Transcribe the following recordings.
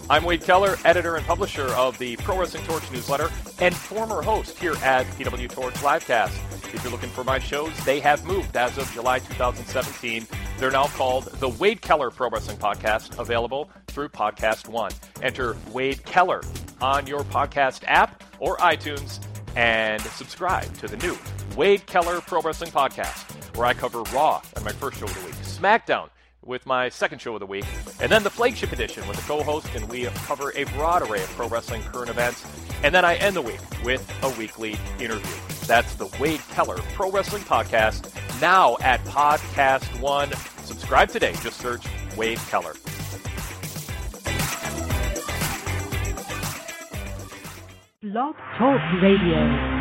I'm Wade Keller, editor and publisher of the Pro Wrestling Torch newsletter and former host here at PW Torch Livecast. If you're looking for my shows, they have moved as of July 2017. They're now called the Wade Keller Pro Wrestling Podcast, available through Podcast One. Enter Wade Keller on your podcast app or iTunes and subscribe to the new Wade Keller Pro Wrestling Podcast, where I cover Raw on my first show of the week, SmackDown with my second show of the week, and then the flagship edition with a co-host, and we cover a broad array of pro wrestling current events, and then I end the week with a weekly interview. That's the Wade Keller Pro Wrestling Podcast, now at Podcast One. Subscribe today. Just search Wade Keller. Blog Talk Radio.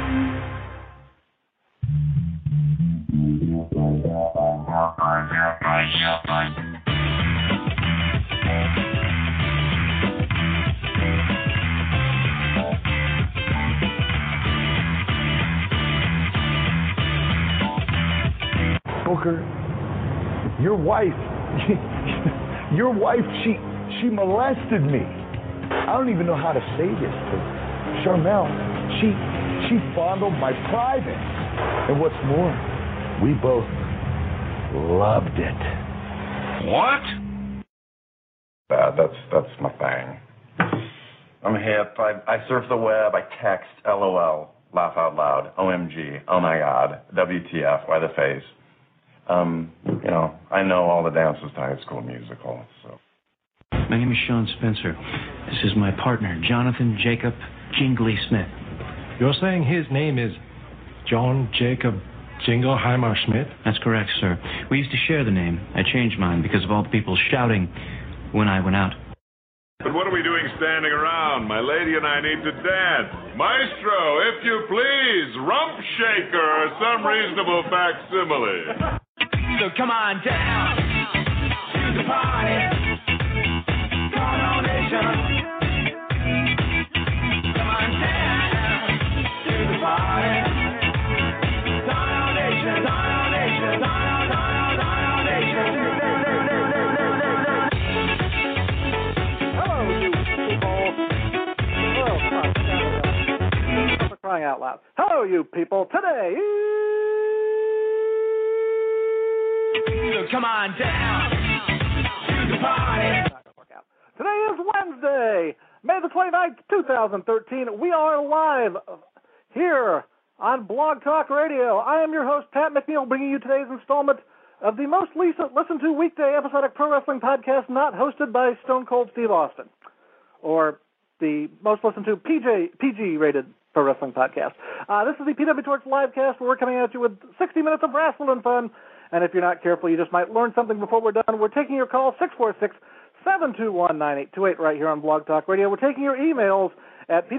Booker, your wife, she molested me. I don't even know how to say this, but Sharmell, she fondled my private. And what's more, we both loved it. What? That's my thing. I'm hip. I surf the web. I text. LOL. Laugh out loud. OMG. Oh my God. WTF. Why the face? I know all the dances to High School Musical. So. My name is Sean Spencer. This is my partner, Jonathan Jacob Jingley Smith. You're saying his name is John Jacob Jingleheimer Schmidt? That's correct, sir. We used to share the name. I changed mine because of all the people shouting when I went out. But what are we doing standing around? My lady and I need to dance. Maestro, if you please, rump shaker or some reasonable facsimile. So come on down to the party. Come on, nation. Come on down to the party. Crying out loud. Hello, you people. Today. So come on down to the party. Today is Wednesday, May the 29th, 2013. We are live here on Blog Talk Radio. I am your host, Pat McNeil, bringing you today's installment of the most listened to weekday episodic pro wrestling podcast not hosted by Stone Cold Steve Austin, or the most listened to PG-rated pro wrestling podcast. This is the PW Torch Livecast, where we're coming at you with 60 minutes of wrestling fun, and if you're not careful, you just might learn something before we're done. We're taking your call, 646-721-9828, right here on Blog Talk Radio. We're taking your emails at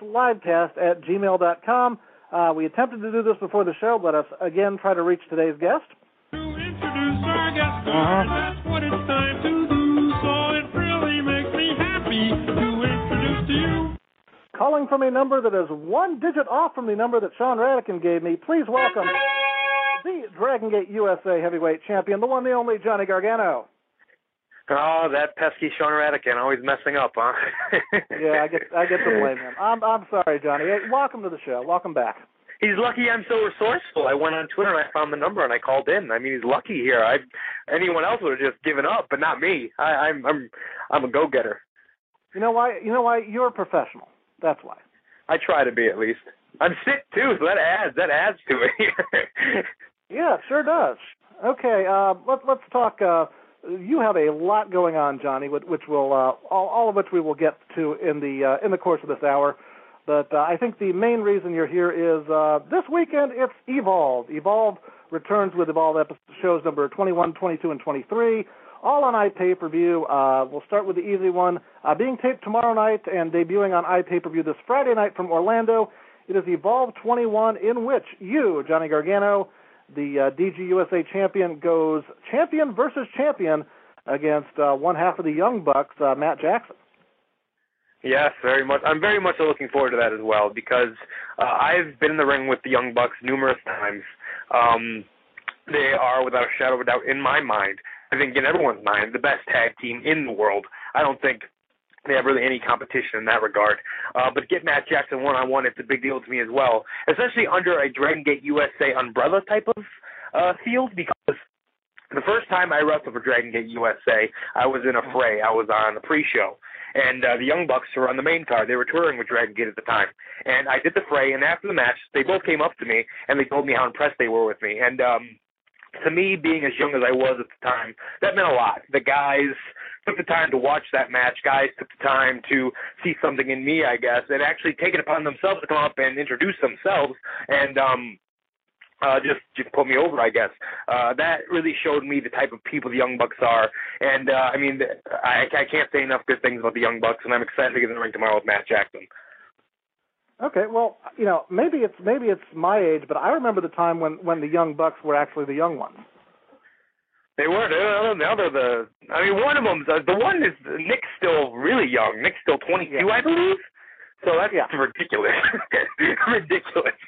pwtorchlivecast@gmail.com. We attempted to do this before the show. Let us again try to reach today's guest. To introduce our guest star, that's what it's time to do, so it really makes me happy to introduce to you. Calling from a number that is one digit off from the number that Sean Radican gave me, please welcome the Dragon Gate USA heavyweight champion, the one, the only, Johnny Gargano. Oh, that pesky Sean Radican, always messing up, huh? Yeah, I get to blame him. I'm sorry, Johnny. Hey, welcome to the show. Welcome back. He's lucky I'm so resourceful. I went on Twitter and I found the number and I called in. I mean, he's lucky here. Anyone else would have just given up, but not me. I'm a go-getter. You know why? You're a professional. That's why. I try to be, at least. I'm sick too, so that adds to it. Yeah, it sure does. Okay, let's talk. You have a lot going on, Johnny, which will all of which we will get to in the course of this hour. But I think the main reason you're here is this weekend it's Evolve. Evolve returns with Evolve shows number 21, 22, and 23, all on iPay-per-view. We'll start with the easy one. Being taped tomorrow night and debuting on iPay-per-view this Friday night from Orlando, it is Evolve 21, in which you, Johnny Gargano, the DG USA champion, goes champion versus champion against one half of the Young Bucks, Matt Jackson. Yes, very much. I'm very much looking forward to that as well because I've been in the ring with the Young Bucks numerous times. They are, without a shadow of a doubt, in my mind, I think in everyone's mind, the best tag team in the world. I don't think they have really any competition in that regard. But to get Matt Jackson one-on-one, it's a big deal to me as well, especially under a Dragon Gate USA umbrella type of field, because the first time I wrestled for Dragon Gate USA, I was in a fray. I was on the pre-show. And the Young Bucks were on the main card. They were touring with Dragon Gate at the time. And I did the fray, and after the match, they both came up to me, and they told me how impressed they were with me. And to me, being as young as I was at the time, that meant a lot. The guys took the time to watch that match. Guys took the time to see something in me, I guess, and actually take it upon themselves to come up and introduce themselves and just put me over, I guess. That really showed me the type of people the Young Bucks are. And, I mean, I can't say enough good things about the Young Bucks, and I'm excited to get in the ring tomorrow with Matt Jackson. Okay, well, you know, maybe it's my age, but I remember the time when the Young Bucks were actually the young ones. They were. Now they're the. I mean, one of them. The one is Nick's still really young. Nick's still 22, I believe. So that's ridiculous. Ridiculous.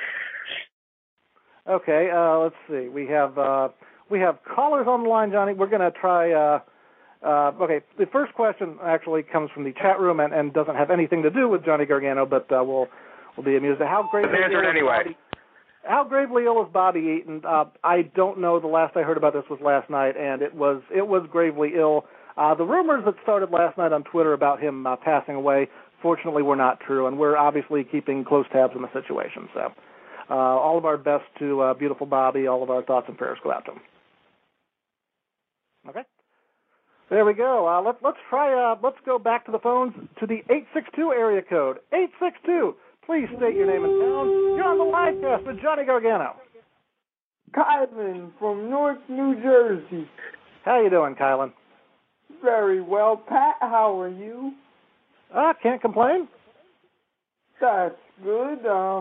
Okay. Let's see. We have callers on the line, Johnny. We're going to try. Okay. The first question actually comes from the chat room and doesn't have anything to do with Johnny Gargano, but we'll be amused at how great. Answer it anyway. How gravely ill is Bobby Eaton? I don't know. The last I heard about this was last night, and it was gravely ill. The rumors that started last night on Twitter about him passing away, fortunately, were not true, and we're obviously keeping close tabs on the situation. So, all of our best to beautiful Bobby. All of our thoughts and prayers go out to him. Okay. There we go. Let's try. Let's go back to the phones to the 862 area code. 862. Please state your name and town. You're on the live cast with Johnny Gargano. Kylan from North New Jersey. How you doing, Kylan? Very well. Pat, how are you? Can't complain. That's good.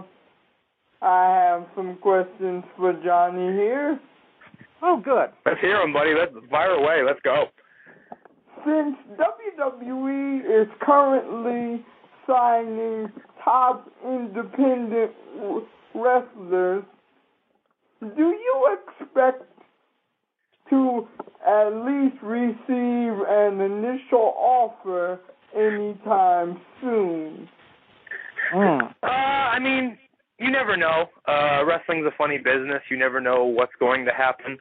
I have some questions for Johnny here. Oh, good. Let's hear them, buddy. Let's fire away. Let's go. Since WWE is currently signing top independent wrestlers, do you expect to at least receive an initial offer anytime soon? I mean, you never know. Wrestling's a funny business. You never know what's going to happen.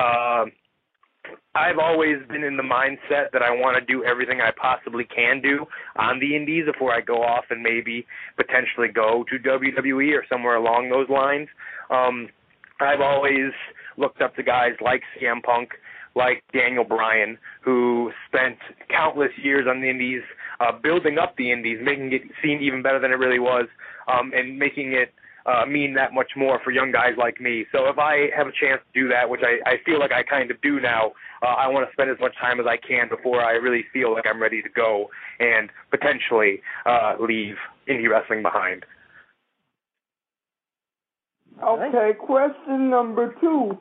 I've always been in the mindset that I want to do everything I possibly can do on the indies before I go off and maybe potentially go to WWE or somewhere along those lines. I've always looked up to guys like CM Punk, like Daniel Bryan, who spent countless years on the indies, building up the indies, making it seem even better than it really was, and making it mean that much more for young guys like me. So if I have a chance to do that, which I feel like I kind of do now, I want to spend as much time as I can before I really feel like I'm ready to go and potentially leave indie wrestling behind. Okay, question number 2.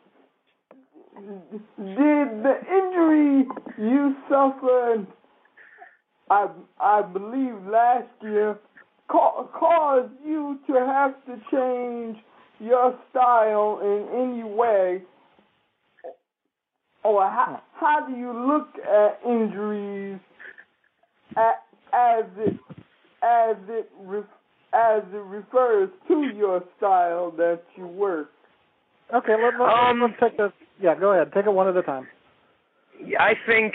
Did the injury you suffered, I believe last year, cause you to have to change your style in any way? Or how do you look at injuries as it refers to your style that you work? Okay, let's take this. Yeah, go ahead. Take it one at a time. I think,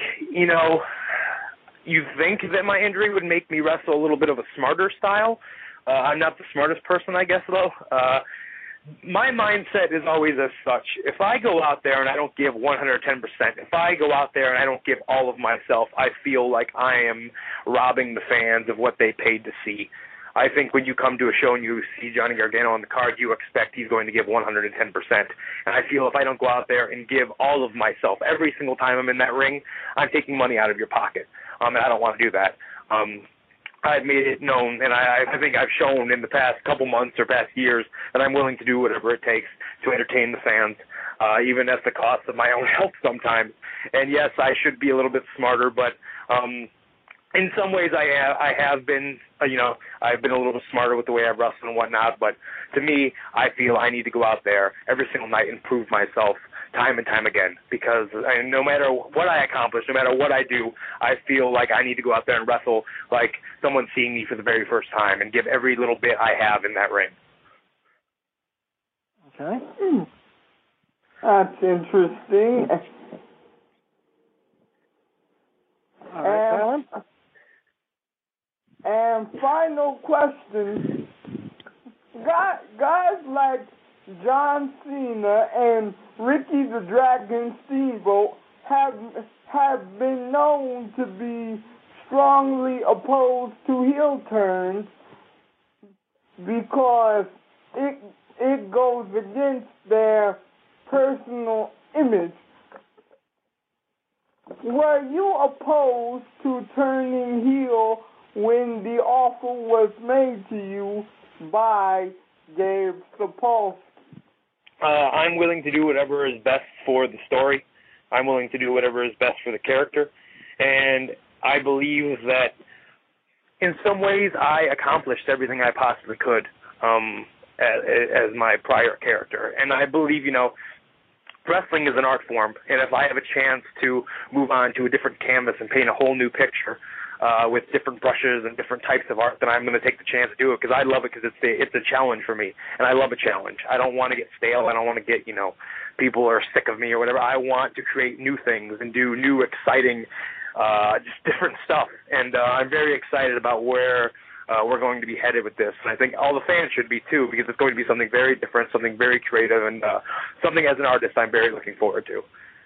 you think that my injury would make me wrestle a little bit of a smarter style. I'm not the smartest person, I guess, though. My mindset is always as such. If I go out there and I don't give 110%, if I go out there and I don't give all of myself, I feel like I am robbing the fans of what they paid to see. I think when you come to a show and you see Johnny Gargano on the card, you expect he's going to give 110%. And I feel if I don't go out there and give all of myself every single time I'm in that ring, I'm taking money out of your pocket. And I don't want to do that. I've made it known, and I think I've shown in the past couple months or past years that I'm willing to do whatever it takes to entertain the fans, even at the cost of my own health sometimes. And yes, I should be a little bit smarter, but in some ways I have been, I've been a little bit smarter with the way I've wrestled and whatnot. But to me, I feel I need to go out there every single night and prove myself time and time again, because no matter what I accomplish, no matter what I do, I feel like I need to go out there and wrestle like someone's seeing me for the very first time and give every little bit I have in that ring. Okay. That's interesting. All right, Kylan? And final question. Guys like John Cena and Ricky the Dragon Steamboat have been known to be strongly opposed to heel turns because it goes against their personal image. Were you opposed to turning heel when the offer was made to you by Gabe Sapolsky? I'm willing to do whatever is best for the story. I'm willing to do whatever is best for the character. And I believe that in some ways I accomplished everything I possibly could as my prior character. And I believe, wrestling is an art form. And if I have a chance to move on to a different canvas and paint a whole new picture with different brushes and different types of art, then I'm going to take the chance to do it because I love it, because it's a challenge for me, and I love a challenge. I don't want to get stale. I don't want to get, people are sick of me or whatever. I want to create new things and do new, exciting, just different stuff, and I'm very excited about where we're going to be headed with this, and I think all the fans should be too, because it's going to be something very different, something very creative, and something as an artist I'm very looking forward to.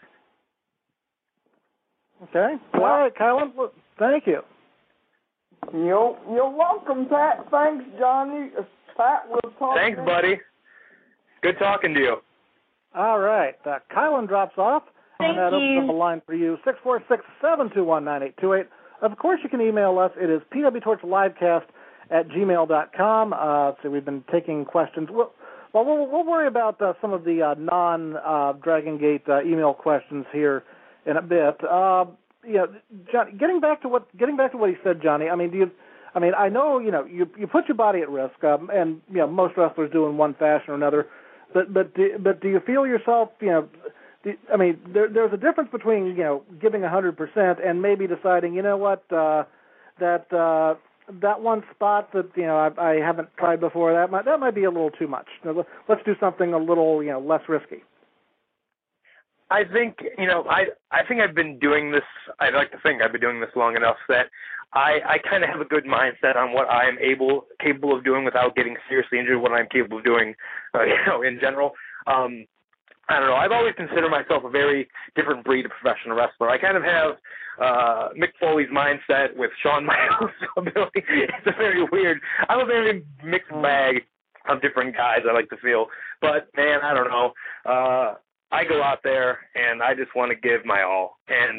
Okay. All right, Kylan. Thank you. You're welcome, Pat. Thanks, Johnny. Pat, we'll talk. Thanks, buddy. Good talking to you. All right. Kylan drops off. Thank and that you. opens up a line for you, 646-721-9828. Of course, you can email us. It is pwtorchlivecast@gmail.com. So we've been taking questions. We'll worry about some of the non-Dragon Gate email questions here in a bit. Johnny, getting back to what he said, Johnny. I mean, I know you put your body at risk, and most wrestlers do in one fashion or another. But do you feel yourself? There's a difference between giving 100% and maybe deciding, that one spot that I haven't tried before, that might be a little too much. Let's do something a little less risky. I think, I think I've been doing this, I'd like to think I've been doing this long enough that I kind of have a good mindset on what I'm capable of doing without getting seriously injured, what I'm capable of doing, in general. I don't know, I've always considered myself a very different breed of professional wrestler. I kind of have Mick Foley's mindset with Shawn Michaels' ability. It's a very weird, I'm a very mixed bag of different guys, I like to feel. But, man, I don't know. I go out there and I just want to give my all. And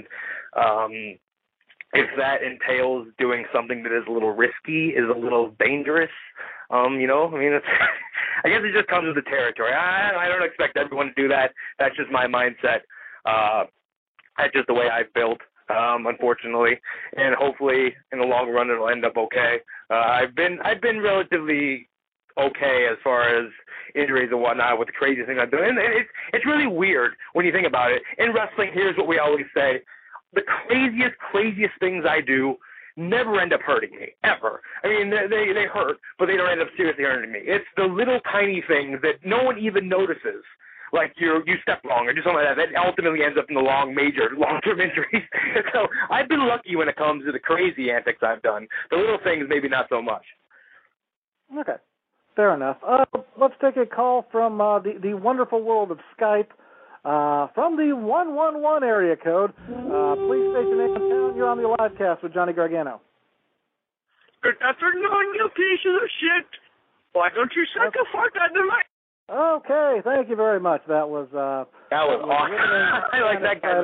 if that entails doing something that is a little risky, is a little dangerous, it's I guess it just comes with the territory. I don't expect everyone to do that. That's just my mindset. That's just the way I've built, unfortunately. And hopefully in the long run it'll end up okay. I've been relatively okay as far as injuries and whatnot with the crazy things I've done. And it's really weird when you think about it. In wrestling, here's what we always say. The craziest things I do never end up hurting me, ever. I mean, they hurt, but they don't end up seriously hurting me. It's the little tiny things that no one even notices. Like you step wrong or do something like that. That ultimately ends up in the long-term injuries. So I've been lucky when it comes to the crazy antics I've done. The little things, maybe not so much. Okay. Fair enough. Let's take a call from the wonderful world of Skype. From the 111 area code. Please state your name and town. You're on the live cast with Johnny Gargano. Good afternoon, you pieces of shit. Why don't you suck a fart on the mic? Okay, thank you very much. That was awesome. I like that guy.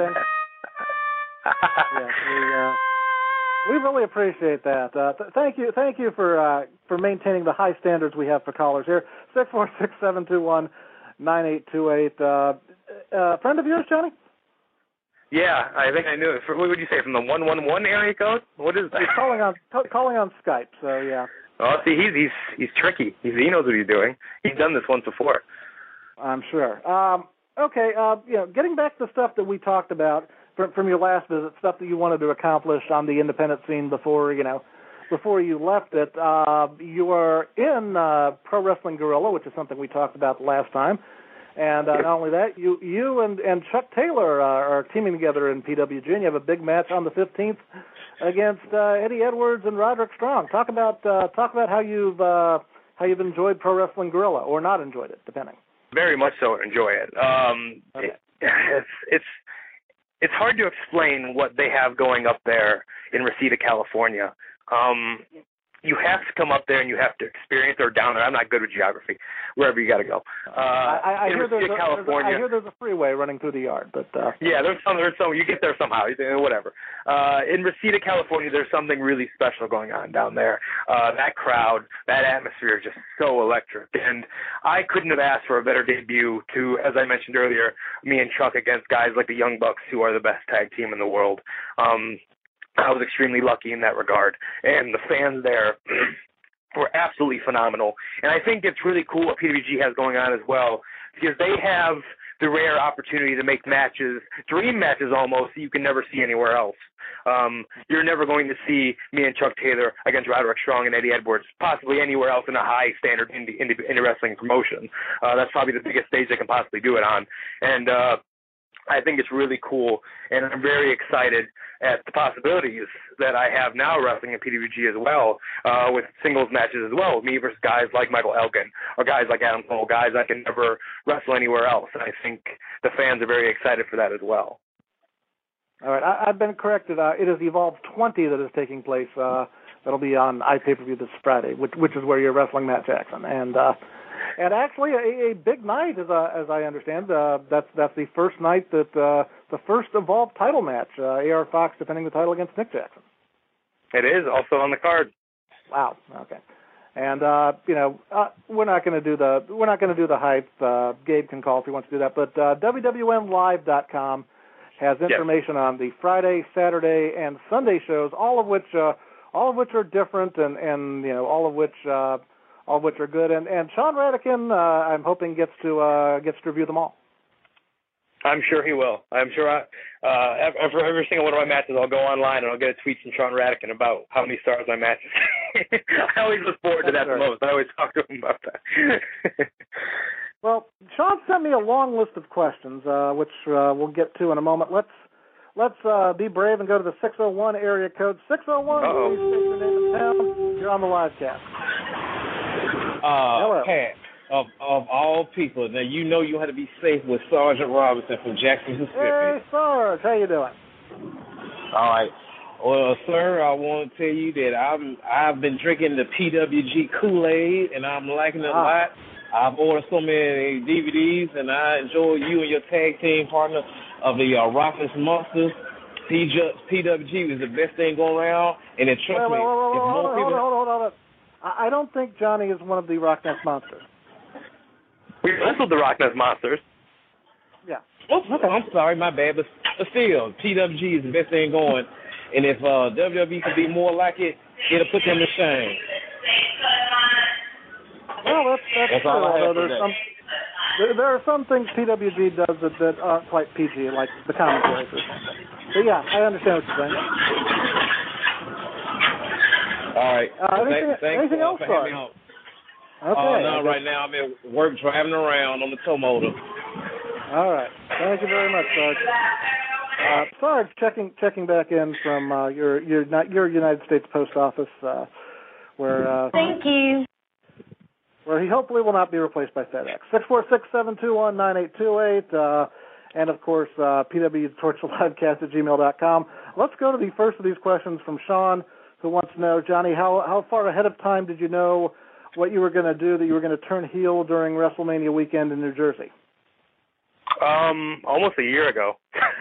Yes, we really appreciate that. Thank you for maintaining the high standards we have for callers here. 646-721-9828. Friend of yours, Johnny? Yeah, I think I knew it. What would you say, from the 111 area code? What is that? He's calling on Skype, so yeah. Oh, see, he's tricky. He knows what he's doing. He's done this once before. I'm sure. Okay, getting back to stuff that we talked about from your last visit, stuff that you wanted to accomplish on the independent scene before you left it. You are in Pro Wrestling Guerrilla, which is something we talked about last time. And not only that, you and Chuck Taylor are teaming together in PWG, and you have a big match on the 15th against Eddie Edwards and Roderick Strong. Talk about how you've enjoyed Pro Wrestling Guerrilla, or not enjoyed it, depending. Very much so enjoy it. Okay. It's hard to explain what they have going up there in Reseda, California. You have to come up there and you have to experience, or down there. I'm not good with geography. Wherever you got to go. I hear California. I hear there's a freeway running through the yard, but yeah, there's some. You get there somehow. Whatever. In Reseda, California, there's something really special going on down there. That crowd, that atmosphere is just so electric, and I couldn't have asked for a better debut. To, as I mentioned earlier, me and Chuck against guys like the Young Bucks, who are the best tag team in the world. I was extremely lucky in that regard, and the fans there were absolutely phenomenal. And I think it's really cool what PWG has going on as well, because they have the rare opportunity to make matches, dream matches almost, that you can never see anywhere else. You're never going to see me and Chuck Taylor against Roderick Strong and Eddie Edwards, possibly anywhere else in a high-standard indie wrestling promotion. That's probably the biggest stage they can possibly do it on. And I think it's really cool, and I'm very excited at the possibilities that I have now wrestling in PWG as well, with singles matches as well, with me versus guys like Michael Elgin or guys like Adam Cole, guys I can never wrestle anywhere else. And I think the fans are very excited for that as well. All right, I've been corrected. It is Evolve 20 that is taking place. That'll be on iPay-per-view this Friday, which is where you're wrestling Matt Jackson. And actually, a big night, as I understand. That's the first night that the first Evolve title match, AR Fox defending the title against Nick Jackson. It is also on the card. Wow. Okay. And we're not going to do the hype. Gabe can call if he wants to do that. But WWNLive.com has information on the Friday, Saturday, and Sunday shows, all of which are different, and all of which are good. And Sean Radican, I'm hoping gets to review them all. I'm sure he will. I'm sure for every single one of my matches, I'll go online and I'll get a tweet from Sean Radican about how many stars my matches. I always look forward to that the most. I always talk to him about that. Well, Sean sent me a long list of questions, which we'll get to in a moment. Let's be brave and go to the 601 area code. 601, please state your name and town. You're on the live cast. Hello. Pat, of all people. Now, you had to be safe with Sergeant Robinson from Jackson, Mississippi. Hey, Sarge, how you doing? All right. Well, sir, I want to tell you that I've been drinking the PWG Kool-Aid, and I'm liking it a lot. I've ordered so many DVDs, and I enjoy you and your tag team partner of the Rockless Monsters. PWG is the best thing going around, and it trust me. Hold on. I don't think Johnny is one of the Rockness Monsters. We wrestled the Rockness Monsters. Yeah. Okay. I'm sorry, my bad, but still, PWG is the best thing going, and if WWE could be more like it, it'll put them to shame. Well, that's all I have there are some things PWG does that aren't quite PG, like the commentaries or something. But yeah, I understand what you're saying. All right. Anything else, Sarge? Okay. No, right now I'm at work driving around on the tow motor. All right. Thank you very much, Sarge. Sarge, checking back in from your United States Post Office, where thank you. Where he hopefully will not be replaced by FedEx. 646-721-9828, and of course pwtorchlivedcast@gmail.com. Let's go to the first of these questions from Sean, who wants to know, Johnny, how far ahead of time did you know what you were going to do, that you were going to turn heel during WrestleMania weekend in New Jersey? Almost a year ago.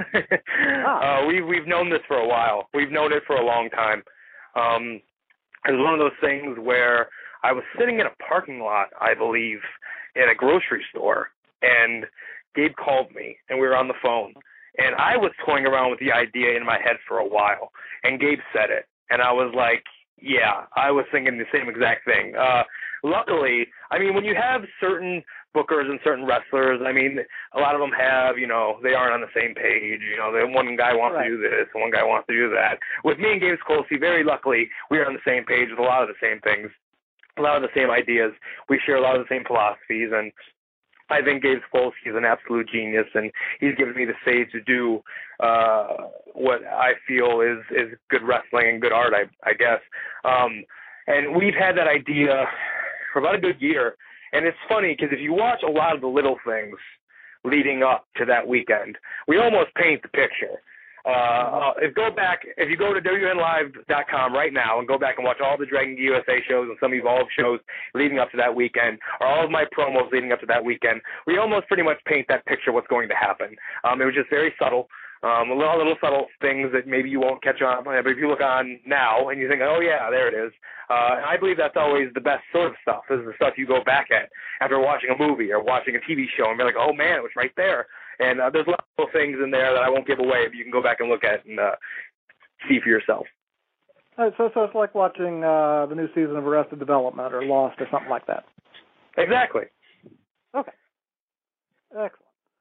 We've known this for a while. We've known it for a long time. It was one of those things where I was sitting in a parking lot, I believe, in a grocery store, and Gabe called me, and we were on the phone. And I was toying around with the idea in my head for a while, and Gabe said it. And I was like, yeah, I was thinking the same exact thing. Luckily, I mean, when you have certain bookers and certain wrestlers. I mean, a lot of them have, they aren't on the same page. One guy wants to do this, and one guy wants to do that. With me and Gabe Sapolsky, very luckily, we are on the same page with a lot of the same things, a lot of the same ideas. We share a lot of the same philosophies, and I think Gabe Sapolsky is an absolute genius, and he's given me the stage to do what I feel is good wrestling and good art, I guess. And we've had that idea for about a good year. And it's funny because if you watch a lot of the little things leading up to that weekend, we almost paint the picture. If you go to WNLive.com right now and go back and watch all the Dragon Gate USA shows and some Evolve shows leading up to that weekend, or all of my promos leading up to that weekend, we almost pretty much paint that picture what's going to happen. It was just very subtle. Little subtle things that maybe you won't catch on, but if you look on now and you think, oh yeah, there it is. And I believe that's always the best sort of stuff, is the stuff you go back at after watching a movie or watching a TV show and be like, oh man, it was right there. And there's a lot of little things in there that I won't give away, but you can go back and look at and see for yourself. So it's like watching the new season of Arrested Development or Lost or something like that. Exactly. Okay. Excellent.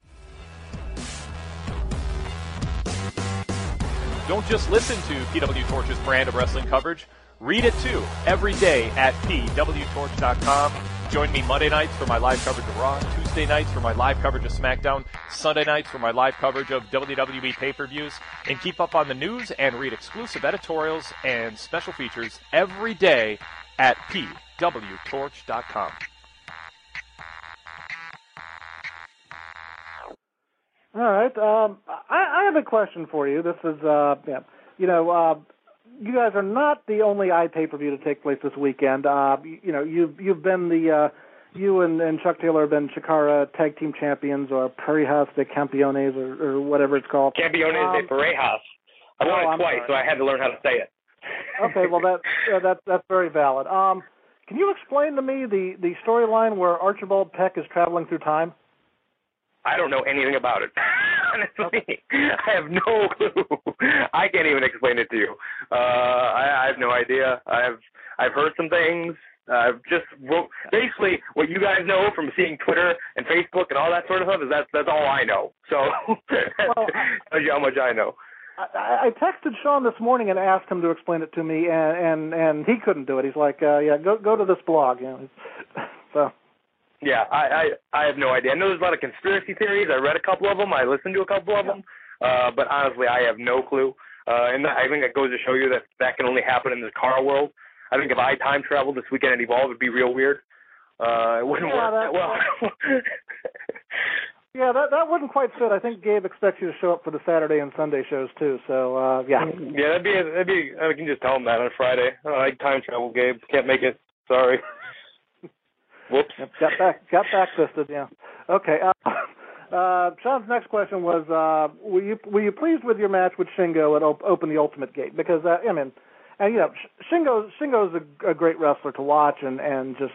Don't just listen to PW Torch's brand of wrestling coverage. Read it too, every day at pwtorch.com. Join me Monday nights for my live coverage of Raw, Tuesday nights for my live coverage of SmackDown, Sunday nights for my live coverage of WWE pay-per-views, and keep up on the news and read exclusive editorials and special features every day at pwtorch.com. All right. I have a question for you. This is, you guys are not the only iPay-per-view to take place this weekend. You've been you and Chuck Taylor have been Chikara Tag Team Champions, or Parejas de Campeones, or whatever it's called. Campeones de Parejas. I won it twice, so I had to learn how to say it. Okay, well that's very valid. Can you explain to me the storyline where Archibald Peck is traveling through time? I don't know anything about it. Honestly, I have no clue. I can't even explain it to you. I have no idea. I've heard some things. I've just wrote basically what you guys know from seeing Twitter and Facebook and all that sort of stuff. Is that's all I know. So tells you how much I know. I texted Sean this morning and asked him to explain it to me, and he couldn't do it. He's like, go to this blog, So. Yeah, I have no idea. I know there's a lot of conspiracy theories. I read a couple of them. I listened to a couple of them. But honestly, I have no clue. And I think that goes to show you that can only happen in the car world. I think if I time traveled this weekend and Evolve, it would be real weird. It wouldn't work that well. Yeah, that wouldn't quite fit. I think Gabe expects you to show up for the Saturday and Sunday shows too. So yeah. Yeah, that'd be. I can just tell him that on Friday. I time travel, Gabe. Can't make it. Sorry. Whoops. Got back fisted, yeah. Okay. Sean's next question was, were you pleased with your match with Shingo at Open the Ultimate Gate? Because Shingo's a great wrestler to watch, and just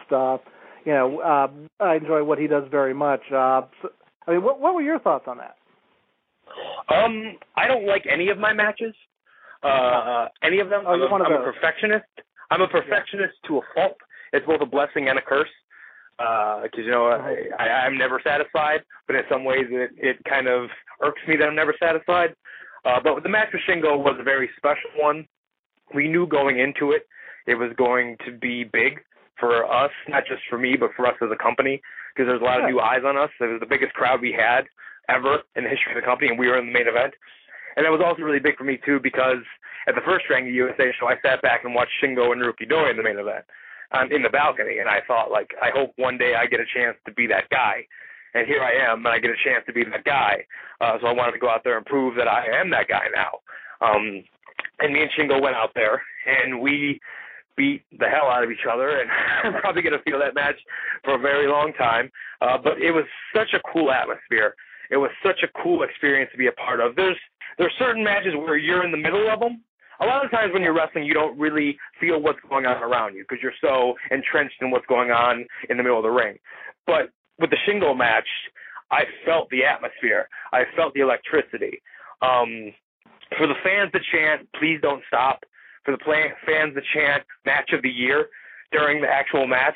I enjoy what he does very much. What were your thoughts on that? I don't like any of my matches. Any of them. I'm a perfectionist. I'm a perfectionist to a fault. It's both a blessing and a curse. Because I'm never satisfied, but in some ways it kind of irks me that I'm never satisfied. But the match with Shingo was a very special one. We knew going into it was going to be big for us, not just for me, but for us as a company, because there's a lot of new eyes on us. It was the biggest crowd we had ever in the history of the company, and we were in the main event. And it was also really big for me too, because at the first Dragon USA show, I sat back and watched Shingo and Naruki Doi in the main event. In the balcony, and I thought, I hope one day I get a chance to be that guy. And here I am, and I get a chance to be that guy. So I wanted to go out there and prove that I am that guy now. And me and Shingo went out there, and we beat the hell out of each other, and I'm probably going to feel that match for a very long time. But it was such a cool atmosphere. It was such a cool experience to be a part of. There's certain matches where you're in the middle of them. A lot of times when you're wrestling, you don't really feel what's going on around you because you're so entrenched in what's going on in the middle of the ring. But with the Shingo match, I felt the atmosphere. I felt the electricity. For the fans to chant, "Please don't stop," for the fans to chant "Match of the Year" during the actual match,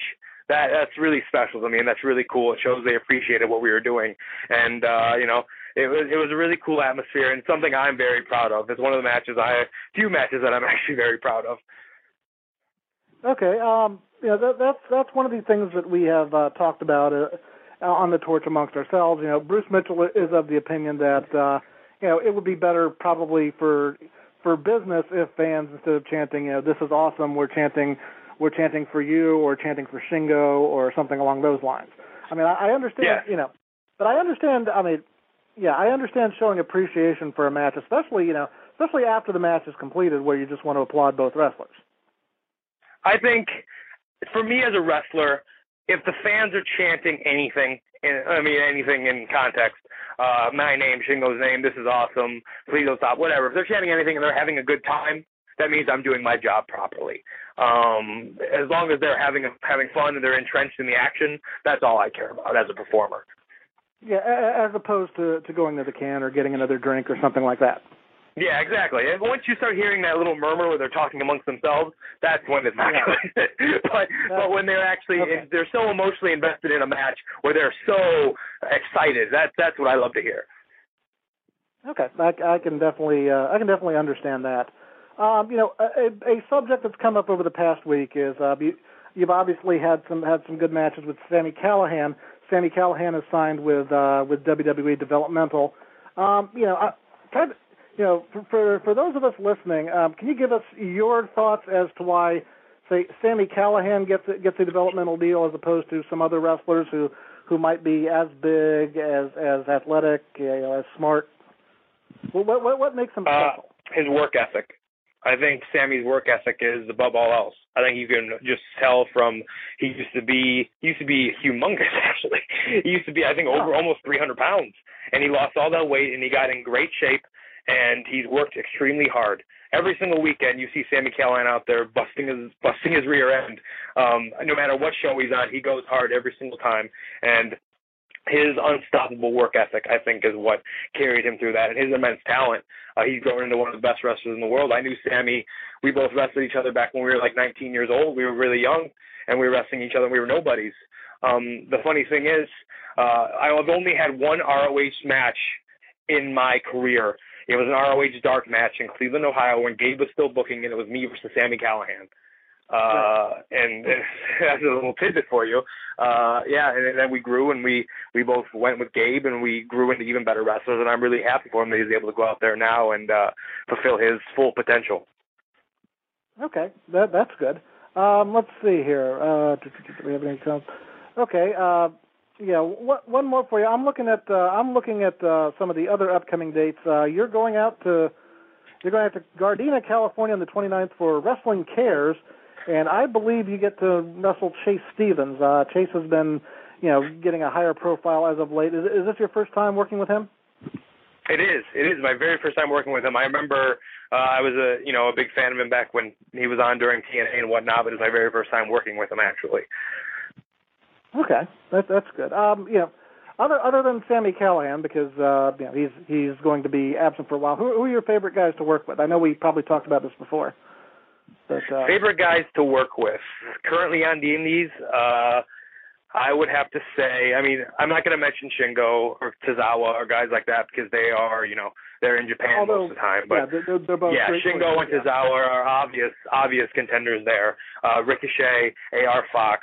that's really special to me, and that's really cool. It shows they appreciated what we were doing, and it was a really cool atmosphere and something I'm very proud of. It's one of the few matches that I'm actually very proud of. Okay, that's one of the things that we have talked about on the Torch amongst ourselves. Bruce Mitchell is of the opinion that it would be better probably for business if fans, instead of chanting, this is awesome, we're chanting for you, or chanting for Shingo, or something along those lines. I mean, I understand, but I understand. I mean, I understand showing appreciation for a match, especially after the match is completed, where you just want to applaud both wrestlers. I think, for me as a wrestler, if the fans are chanting anything in context, my name, Shingo's name, this is awesome, please don't stop, whatever. If they're chanting anything and they're having a good time, that means I'm doing my job properly. As long as they're having fun and they're entrenched in the action, that's all I care about as a performer. Yeah, as opposed to going to the can or getting another drink or something like that. Yeah, exactly. And once you start hearing that little murmur where they're talking amongst themselves, that's when it's not good. but when they're actually they're so emotionally invested in a match where they're so excited, that's what I love to hear. Okay, I can definitely understand that. A subject that's come up over the past week is you've obviously had some good matches with Sami Callihan. Sami Callihan is signed with WWE Developmental. For those of us listening, can you give us your thoughts as to why, say, Sami Callihan gets a developmental deal as opposed to some other wrestlers who might be as big, as athletic, as smart? What makes him special? His work ethic. I think Sami's work ethic is above all else. I think you can just tell from he used to be humongous, actually. He used to be, I think, over almost 300 pounds, and he lost all that weight, and he got in great shape, and he's worked extremely hard. Every single weekend, you see Sami Callihan out there busting his rear end. No matter what show he's on, he goes hard every single time, and his unstoppable work ethic, I think, is what carried him through that, and his immense talent. He's grown into one of the best wrestlers in the world. I knew Sami. We both wrestled each other back when we were like 19 years old. We were really young, and we were wrestling each other, and we were nobodies. The funny thing is, I've only had one ROH match in my career. It was an ROH dark match in Cleveland, Ohio, when Gabe was still booking, and it was me versus Sami Callihan. And that's a little tidbit for you. And then we grew, and we both went with Gabe, and we grew into even better wrestlers, and I'm really happy for him that he's able to go out there now and fulfill his full potential. Okay, that's good. Let's see here. Do we have any comments? Okay. One more for you. I'm looking at some of the other upcoming dates. You're going out to Gardena, California, on the 29th for Wrestling Cares. And I believe you get to wrestle Chase Stevens. Chase has been, getting a higher profile as of late. Is this your first time working with him? It is. It is my very first time working with him. I remember I was a big fan of him back when he was on during TNA and whatnot, but it was my very first time working with him, actually. Okay, that's good. Other than Sami Callihan, because he's going to be absent for a while. Who are your favorite guys to work with? I know we probably talked about this before. But, favorite guys to work with currently on the Indies, I would have to say, I'm not going to mention Shingo or Tozawa or guys like that because they are, they're in Japan most of the time. But they're both Shingo and Tozawa are obvious contenders there. Ricochet, AR Fox.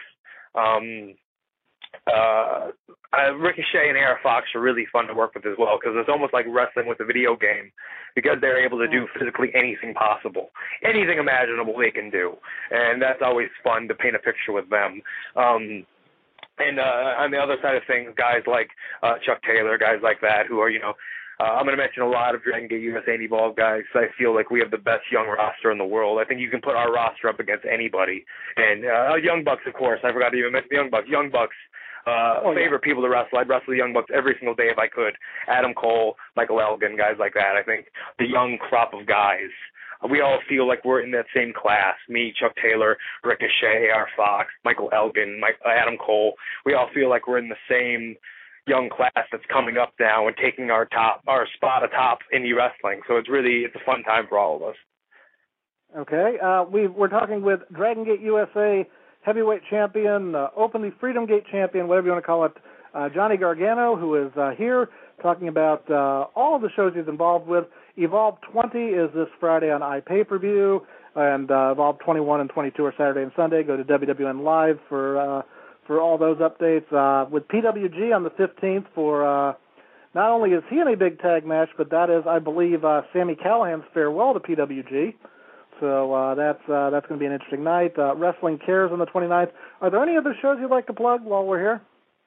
Ricochet and AR Fox are really fun to work with as well because it's almost like wrestling with a video game because they're able to do physically anything possible. Anything imaginable they can do. And that's always fun to paint a picture with them. And on the other side of things, guys like Chuck Taylor, guys like that who are, I'm going to mention a lot of Dragon Gate USA and Evolve guys. I feel like we have the best young roster in the world. I think you can put our roster up against anybody. And Young Bucks, of course. I forgot to even mention the Young Bucks. Young Bucks, favorite people to wrestle. I'd wrestle the Young Bucks every single day if I could. Adam Cole, Michael Elgin, guys like that. I think the young crop of guys. We all feel like we're in that same class. Me, Chuck Taylor, Ricochet, AR Fox, Michael Elgin, Adam Cole. We all feel like we're in the same young class that's coming up now and taking our spot atop indie wrestling. So it's a fun time for all of us. Okay. We're talking with Dragon Gate USA heavyweight champion, openly Freedom Gate champion, whatever you want to call it, Johnny Gargano, who is here talking about all of the shows he's involved with. Evolve 20 is this Friday on iPay-per-view, and Evolve 21 and 22 are Saturday and Sunday. Go to WWN Live for all those updates. With PWG on the 15th for not only is he in a big tag match, but that is, I believe, Sami Callihan's farewell to PWG. So that's going to be an interesting night. Wrestling Cares on the 29th. Are there any other shows you'd like to plug while we're here?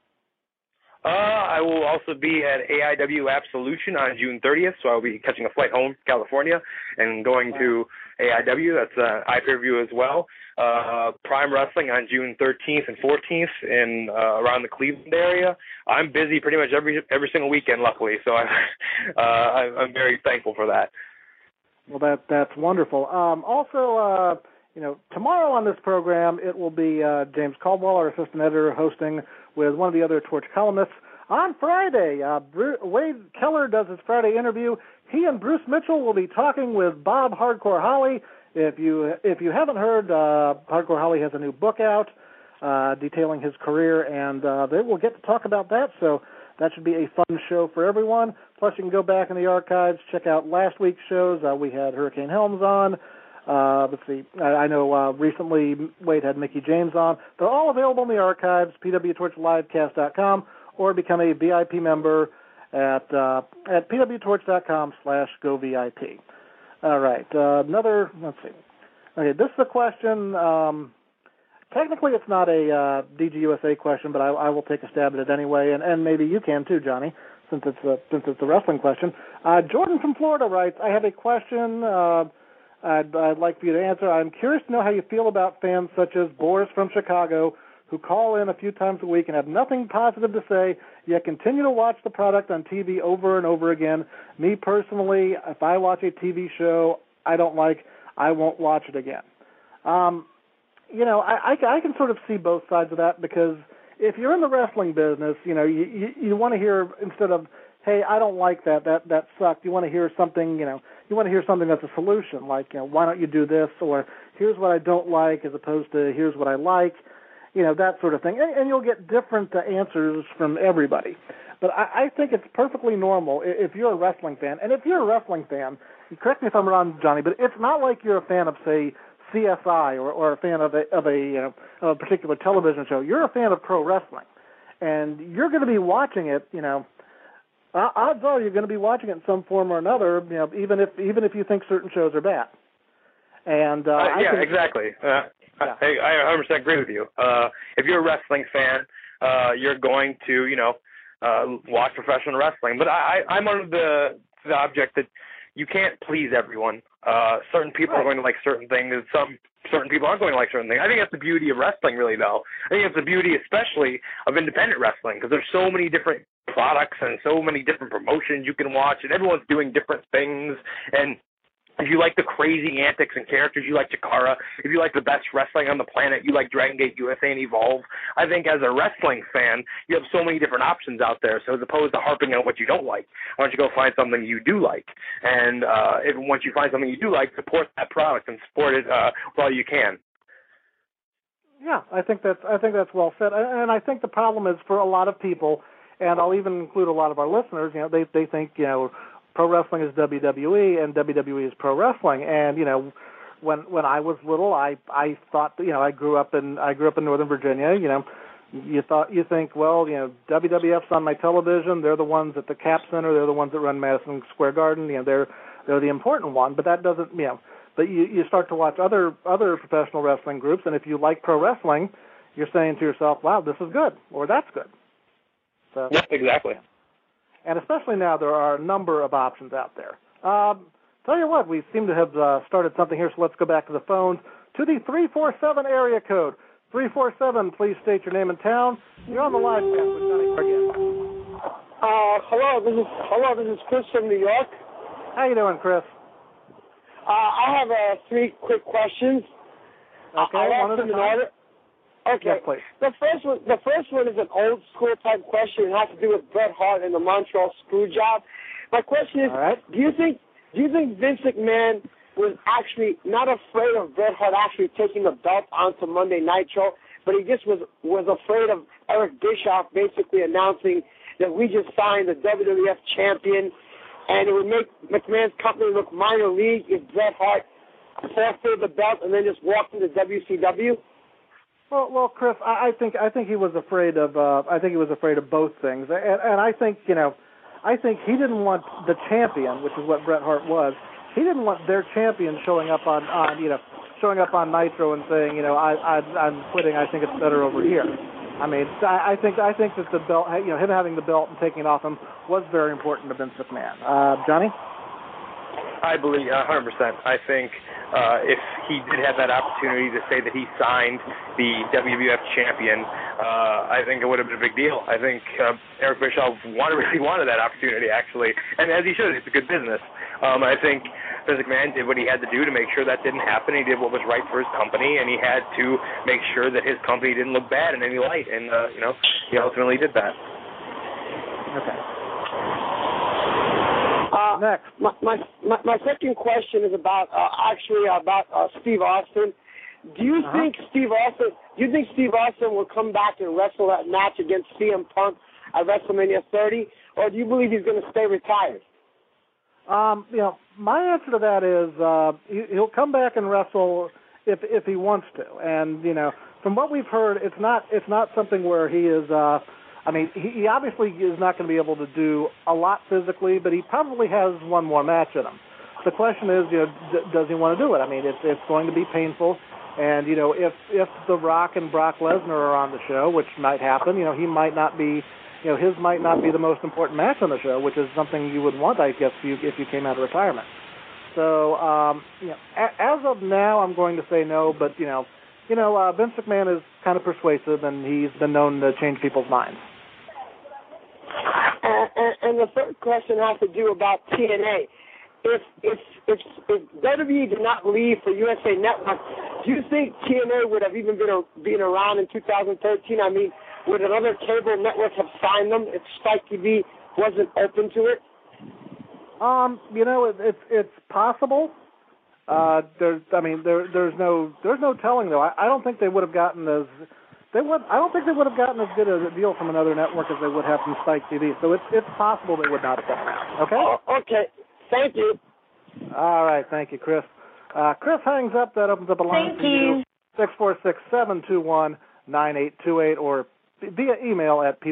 I will also be at AIW Absolution on June 30th, so I'll be catching a flight home to California and going to AIW. That's iPay-per-view as well. Prime Wrestling on June 13th and 14th in around the Cleveland area. I'm busy pretty much every single weekend, luckily, so I'm very thankful for that. Well, that's wonderful. Also, tomorrow on this program, it will be James Caldwell, our assistant editor, hosting with one of the other Torch columnists. On Friday, Wade Keller does his Friday interview. He and Bruce Mitchell will be talking with Bob Hardcore Holly. If you haven't heard, Hardcore Holly has a new book out detailing his career, and they will get to talk about that. So that should be a fun show for everyone. Plus, you can go back in the archives, check out last week's shows. We had Hurricane Helms on. Let's see. I know recently Wade had Mickey James on. They're all available in the archives, pwtorchlivecast.com, or become a VIP member at pwtorch.com/govip. All right. Let's see. Okay, this is a question. Technically, it's not a DGUSA question, but I will take a stab at it anyway, and maybe you can too, Johnny, since it's a wrestling question. Jordan from Florida writes, I have a question I'd like for you to answer. I'm curious to know how you feel about fans such as Boris from Chicago, who call in a few times a week and have nothing positive to say, yet continue to watch the product on TV over and over again. Me personally, if I watch a TV show I don't like, I won't watch it again. I can sort of see both sides of that, because if you're in the wrestling business, you want to hear, instead of, hey, I don't like that sucked, you want to hear something, you want to hear something that's a solution, like, why don't you do this, or here's what I don't like as opposed to here's what I like, that sort of thing. And you'll get different answers from everybody. But I think it's perfectly normal if you're a wrestling fan. And if you're a wrestling fan, correct me if I'm wrong, Johnny, but it's not like you're a fan of, say, CSI or a fan of a particular television show. You're a fan of pro wrestling. And you're going to be watching it, odds are you're going to be watching it in some form or another, even if you think certain shows are bad. And exactly. I 100% agree with you. If you're a wrestling fan, you're going to, watch professional wrestling. But I'm under the object that you can't please everyone. Certain people are going to like certain things, and certain people aren't going to like certain things. I think that's the beauty of wrestling, really, though. I think it's the beauty, especially, of independent wrestling, because there's so many different products and so many different promotions you can watch, and everyone's doing different things. And if you like the crazy antics and characters, you like Chikara. If you like the best wrestling on the planet, you like Dragon Gate USA and Evolve. I think as a wrestling fan, you have so many different options out there. So as opposed to harping on what you don't like, why don't you go find something you do like? And once you find something you do like, support that product and support it while you can. Yeah, I think that's well said. And I think the problem is for a lot of people, and I'll even include a lot of our listeners, they think, pro wrestling is WWE and WWE is pro wrestling. And when I was little, I thought I grew up in Northern Virginia. You think, well, WWF's on my television. They're the ones at the Cap Center. They're the ones that run Madison Square Garden. They're the important one. But that doesn't But you start to watch other professional wrestling groups, and if you like pro wrestling, you're saying to yourself, wow, this is good, or that's good. So, yep, exactly. And especially now, there are a number of options out there. Tell you what, we seem to have started something here, so let's go back to the phones. To the 347 area code. 347, please state your name and town. You're on the live cast with Johnny Gargano. Hello, this is Chris from New York. How you doing, Chris? I have 3 quick questions. Okay, one at a time. Okay. Yes, please. The first one is an old school type question. It has to do with Bret Hart and the Montreal Screwjob. My question is, do you think Vince McMahon was actually not afraid of Bret Hart actually taking the belt onto Monday Nitro but he just was afraid of Eric Bischoff basically announcing that we just signed the WWF champion, and it would make McMahon's company look minor league if Bret Hart forfeited the belt and then just walked into WCW. Well, Chris, I think he was afraid of both things, and I think he didn't want the champion, which is what Bret Hart was. He didn't want their champion showing up on Nitro and saying, I'm quitting. I think it's better over here. I mean, I think that the belt, him having the belt and taking it off him was very important to Vince McMahon. Johnny? I believe 100%. I think if he did have that opportunity to say that he signed the WWF champion, I think it would have been a big deal. I think Eric Bischoff really wanted that opportunity, actually, and as he should. It's a good business. I think Vince McMahon did what he had to do to make sure that didn't happen. He did what was right for his company, and he had to make sure that his company didn't look bad in any light, and he ultimately did that. Okay. Next. My second question is about Steve Austin. Do you think Steve Austin will come back and wrestle that match against CM Punk at WrestleMania 30, or do you believe he's going to stay retired? My answer to that is he'll come back and wrestle if he wants to, and from what we've heard, it's not something where he is. He obviously is not going to be able to do a lot physically, but he probably has one more match in him. The question is, does he want to do it? I mean, it's going to be painful, and if The Rock and Brock Lesnar are on the show, which might happen, he might not be. His might not be the most important match on the show, which is something you would want, I guess, if you came out of retirement. So, as of now, I'm going to say no, but, Vince McMahon is kind of persuasive, and he's been known to change people's minds. And the third question has to do about TNA. If WWE did not leave for USA Network, do you think TNA would have even been around in 2013? I mean, would another cable network have signed them if Spike TV wasn't open to it? It's possible. There's no telling though. I don't think they would have gotten I don't think they would have gotten as good a deal from another network as they would have from Spike TV. So it's possible they would not have been around. Okay. Okay. Thank you. All right. Thank you, Chris. Chris hangs up. That opens up a line for you. 646-721-9828 or via email at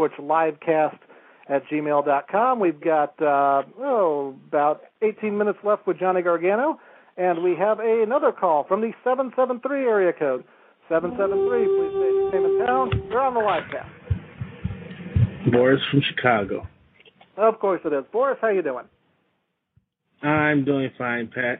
pwtorchlivecast@gmail.com. We've got about 18 minutes left with Johnny Gargano, and we have another call from the 773 area code. 773, please state your name and town. You're on the live cast. Boris from Chicago. Of course it is. Boris, how you doing? I'm doing fine, Pat.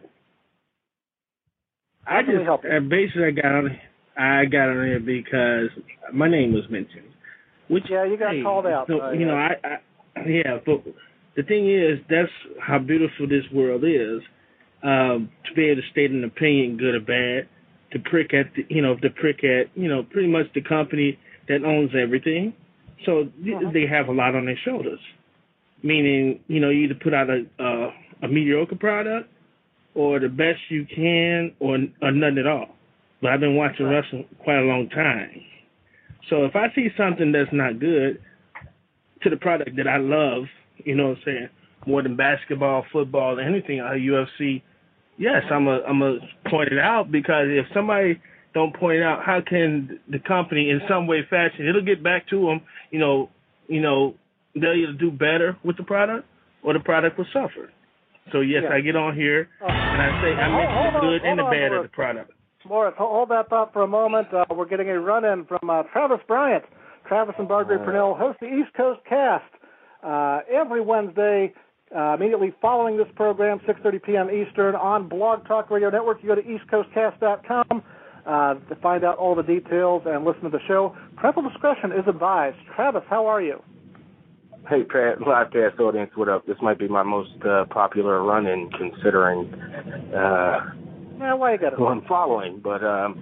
How can we help you? Basically, I got on here because my name was mentioned. You got called out. So, but the thing is, that's how beautiful this world is. To be able to state an opinion, good or bad, to prick at pretty much the company that owns everything. So they have a lot on their shoulders. Meaning, you either put out a mediocre product or the best you can or none at all. But I've been watching wrestling quite a long time. So if I see something that's not good to the product that I love, more than basketball, football, anything out of UFC, yes, I'm a point it out, because if somebody don't point it out, how can the company in some way, fashion, it'll get back to them, they'll either do better with the product or the product will suffer. So, yes, I get on here and I say I mention the good and the bad of the product. Morris, hold that thought for a moment. We're getting a run-in from Travis Bryant. Travis and Margaret Purnell host the East Coast Cast every Wednesday, immediately following this program, 6:30 p.m. Eastern on Blog Talk Radio Network. You go to eastcoastcast.com to find out all the details and listen to the show. Parental discretion is advised. Travis, how are you? Hey, Pat, live cast audience, what up? This might be my most popular run-in, considering why you got it? who I'm following. But,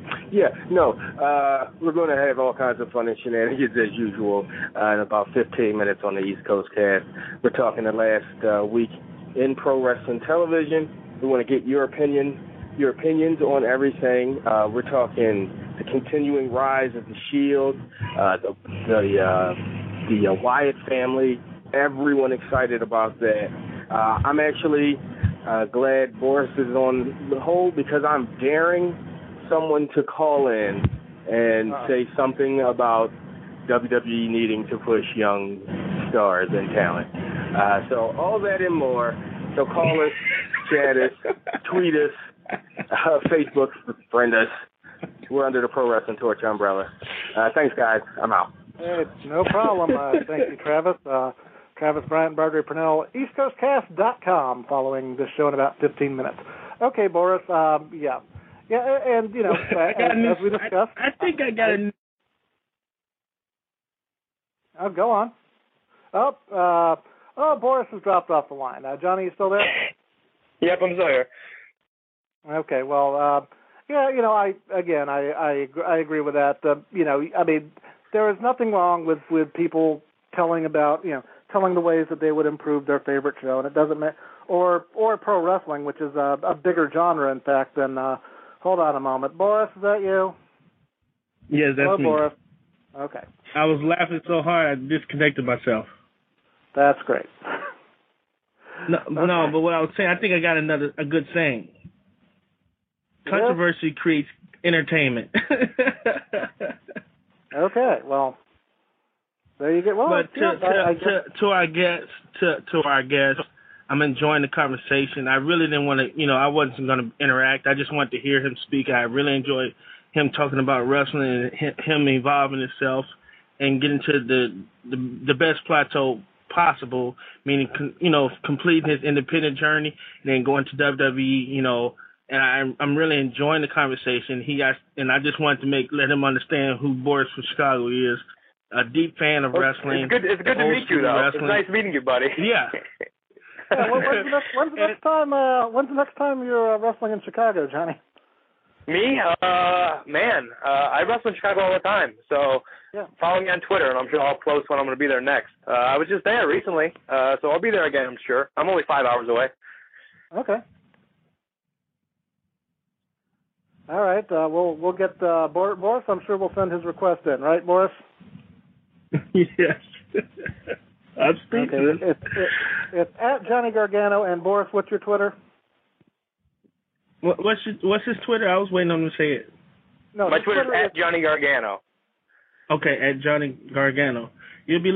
we're going to have all kinds of fun and shenanigans as usual in about 15 minutes on the East Coast Cast. We're talking the last week in pro wrestling television. We want to get your opinions on everything. We're talking the continuing rise of the Shield, the Wyatt family. Everyone excited about that. I'm actually glad Boris is on the hold because I'm daring someone to call in and say something about WWE needing to push young stars and talent. So all that and more. So call us, chat us, tweet us, Facebook, friend us. We're under the Pro Wrestling Torch umbrella. Thanks, guys. I'm out. Hey, no problem. Thank you, Travis. Travis Bryant, Marjorie Purnell, EastCoastCast.com, following this show in about 15 minutes. Okay, Boris, yeah, and, you know, as we discussed. I think I got a... Oh, go on. Boris has dropped off the line. Johnny, you still there? Yep, I'm still here. Okay, well, yeah, you know, I agree with that. You know, I mean, there is nothing wrong with people telling the ways that they would improve their favorite show, and it doesn't matter, or pro wrestling, which is a bigger genre, in fact, than. Hold on a moment, Boris, is that you? Yes, that's Hello, me. Boris. Okay. I was laughing so hard I disconnected myself. That's great. No, but what I was saying, I think I got a good saying. Controversy creates entertainment. Okay, well, there you go. Well, but to our guests, I'm enjoying the conversation. I really didn't want to, I wasn't going to interact. I just wanted to hear him speak. I really enjoyed him talking about wrestling and him evolving himself and getting to the best plateau possible, meaning, completing his independent journey and then going to WWE, and I'm really enjoying the conversation. And I just wanted to let him understand who Boris from Chicago is. A deep fan of wrestling. It's good to meet you, though. Wrestling. It's nice meeting you, buddy. Yeah. When's the next time you're wrestling in Chicago, Johnny? Me? I wrestle in Chicago all the time. So follow me on Twitter, and I'm sure I'll post when I'm going to be there next. I was just there recently, so I'll be there again, I'm sure. I'm only 5 hours away. Okay. All right. We'll get Boris. I'm sure we'll send his request in, right, Boris? Yes. I'm speaking. Okay. It's at Johnny Gargano. And Boris, what's your Twitter? What's his Twitter? I was waiting on him to say it. No, my Twitter's at Johnny Gargano. Okay, at Johnny Gargano. You'll be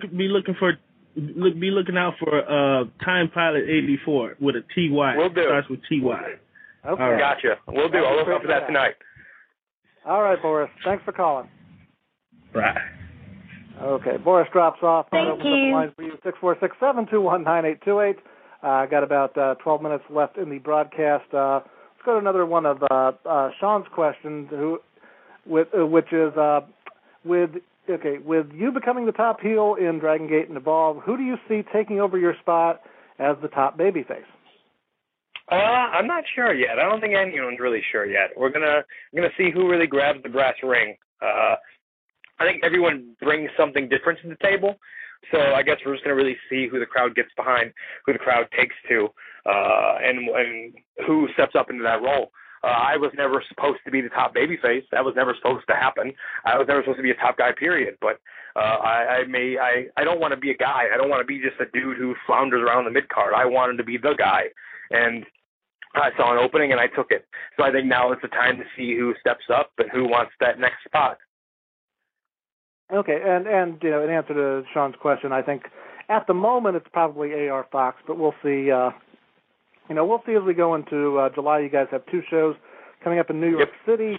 looking out for Time Pilot 84 with a TY. Will do. Starts with TY. Okay. Right. Gotcha. We'll do. I'll look up for that tonight. All right, Boris. Thanks for calling. Right. Okay, Boris drops off. Thank you. Line for you, 646-721-9828. Got about 12 minutes left in the broadcast. Let's go to another one of Sean's questions, which is with you becoming the top heel in Dragon Gate and Evolve, who do you see taking over your spot as the top babyface? I'm not sure yet. I don't think anyone's really sure yet. We're gonna see who really grabs the brass ring. I think everyone brings something different to the table, so I guess we're just gonna really see who the crowd gets behind, who the crowd takes to, and who steps up into that role. I was never supposed to be the top babyface. That was never supposed to happen. I was never supposed to be a top guy, period. But I don't want to be a guy. I don't want to be just a dude who flounders around the mid card. I wanted to be the guy, and I saw an opening and I took it. So I think now is the time to see who steps up and who wants that next spot. Okay, and in answer to Sean's question, I think at the moment it's probably AR Fox, but we'll see. We'll see as we go into July. You guys have 2 shows coming up in New York City.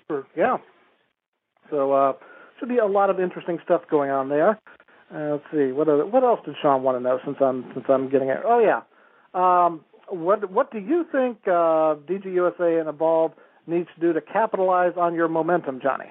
So should be a lot of interesting stuff going on there. Let's see, what else did Sean want to know since I'm getting it? Oh yeah, what do you think DG USA and Evolve needs to do to capitalize on your momentum, Johnny?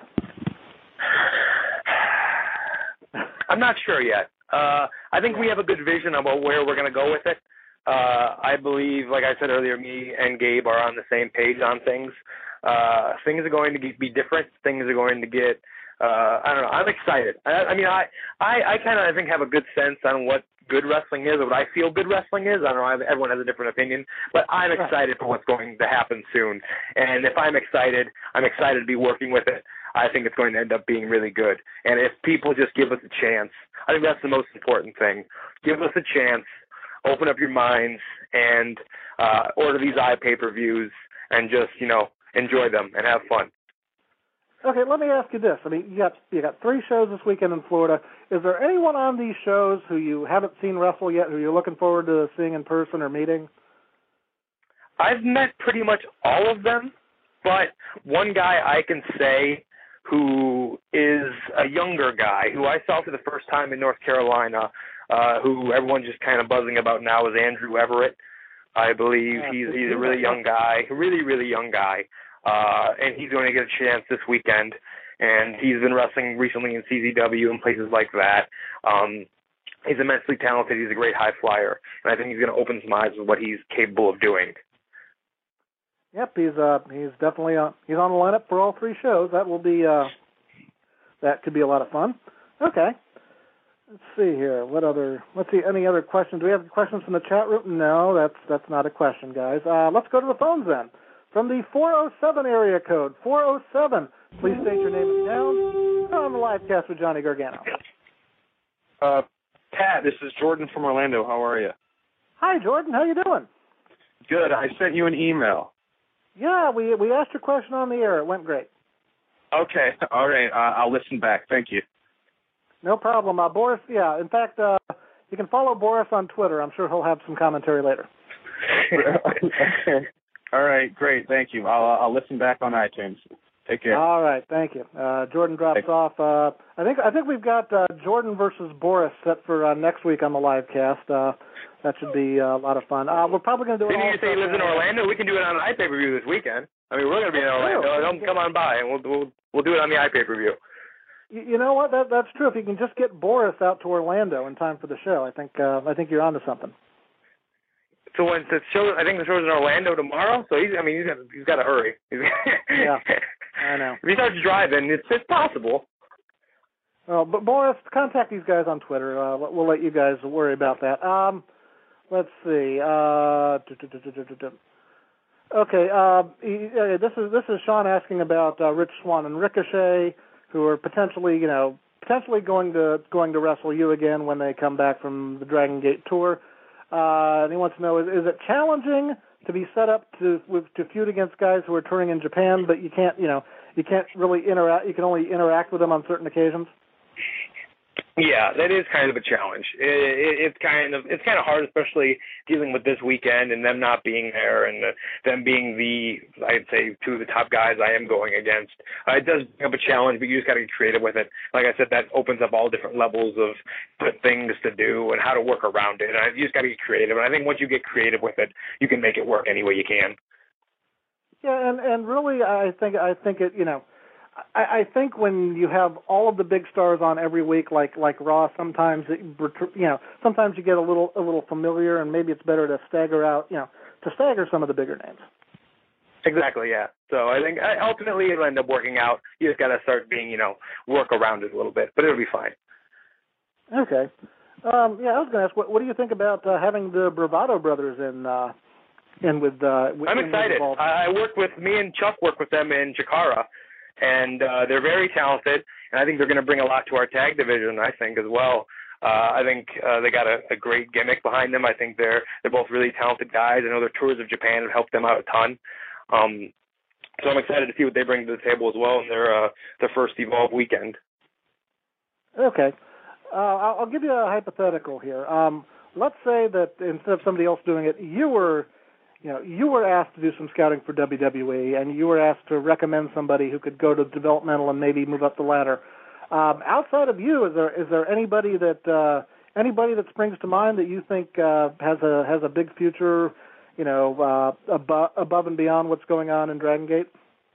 I'm not sure yet. I think we have a good vision about where we're going to go with it. I believe, like I said earlier, me and Gabe are on the same page on things. Things are going to be different. Things are going to get, I don't know, I'm excited. I kind of, I think, have a good sense on what good wrestling is, or what I feel good wrestling is. I don't know, everyone has a different opinion, but I'm excited for what's going to happen soon. And if I'm excited to be working with it. I think it's going to end up being really good. And if people just give us a chance, I think that's the most important thing. Give us a chance, open up your minds, and order these iPay-per-views and just, enjoy them and have fun. Okay, let me ask you this. I mean, you got 3 shows this weekend in Florida. Is there anyone on these shows who you haven't seen wrestle yet, who you're looking forward to seeing in person or meeting? I've met pretty much all of them, but one guy I can say who is a younger guy, who I saw for the first time in North Carolina, who everyone's just kind of buzzing about now, is Andrew Everett. I believe he's a really young guy, really, really young guy. And he's going to get a chance this weekend. And he's been wrestling recently in CZW and places like that. He's immensely talented. He's a great high flyer. And I think he's going to open some eyes with what he's capable of doing. Yep, he's definitely he's on the lineup for all 3 shows. That will be that could be a lot of fun. Okay. Let's see here. Let's see, any other questions? Do we have questions from the chat room? No, that's not a question, guys. Let's go to the phones then. From the 407 area code, 407, please state your name and town. You're on the live cast with Johnny Gargano. Pat, this is Jordan from Orlando. How are you? Hi, Jordan. How you doing? Good. I sent you an email. Yeah, we asked your question on the air. It went great. Okay. All right. I'll listen back. Thank you. No problem. Boris, yeah, in fact, you can follow Boris on Twitter. I'm sure he'll have some commentary later. All right, great. Thank you. I'll listen back on iTunes. Take care. All right, thank you. Jordan drops off. I think we've got Jordan versus Boris set for next week on the live cast. That should be a lot of fun. We're probably going to do it. Didn't you say he lives in Orlando? We can do it on an iPay-per-view this weekend. I mean, we're going to be in Orlando. Don't come on by, and we'll do it on the iPay-per-view. You know what? That's true. If you can just get Boris out to Orlando in time for the show, I think you're onto something. So when the show, I think the show's in Orlando tomorrow. So he's got to hurry. Yeah, I know. If he starts driving, it's possible. Well, but Boris, contact these guys on Twitter. We'll let you guys worry about that. Let's see. Okay. This is Sean asking about Rich Swann and Ricochet, who are potentially going to wrestle you again when they come back from the Dragon Gate tour. And he wants to know, is it challenging to be set up to feud against guys who are touring in Japan, but you can't really interact. You can only interact with them on certain occasions. Yeah, that is kind of a challenge. It's kind of hard, especially dealing with this weekend and them not being there and them being I'd say, 2 of the top guys I am going against. It does bring up a challenge, but you just got to get creative with it. Like I said, that opens up all different levels of the things to do and how to work around it. And you just got to get creative. And I think once you get creative with it, you can make it work any way you can. Yeah, and really, I think it, I think when you have all of the big stars on every week, like Raw, sometimes sometimes you get a little familiar, and maybe it's better to stagger some of the bigger names. Exactly, yeah. So I think ultimately it'll end up working out. You just got to start being, work around it a little bit, but it'll be fine. Okay. I was going to ask, what do you think about having the Bravado brothers in with I'm excited. Me and Chuck work with them in Chikara. And they're very talented, and I think they're going to bring a lot to our tag division, I think, as well. I think they got a great gimmick behind them. I think they're both really talented guys. I know their tours of Japan have helped them out a ton. So I'm excited to see what they bring to the table as well in their first Evolve weekend. Okay. I'll give you a hypothetical here. Let's say that instead of somebody else doing it, you were asked to do some scouting for WWE, and you were asked to recommend somebody who could go to developmental and maybe move up the ladder. Outside of you, is there anybody that springs to mind that you think has a big future, above and beyond what's going on in Dragon Gate?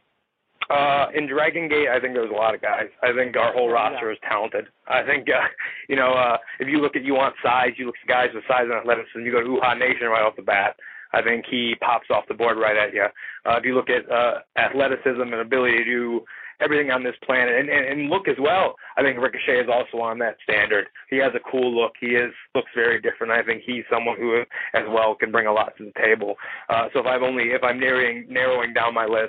In Dragon Gate, I think there's a lot of guys. I think our whole roster is talented. I think, if you look at you want size, you look at guys with size and athleticism, you go to Uhaa Nation right off the bat. I think he pops off the board right at you. If you look at athleticism and ability to do everything on this planet, and look as well, I think Ricochet is also on that standard. He has a cool look. Looks very different. I think he's someone who, as well, can bring a lot to the table. So if I'm narrowing down my list,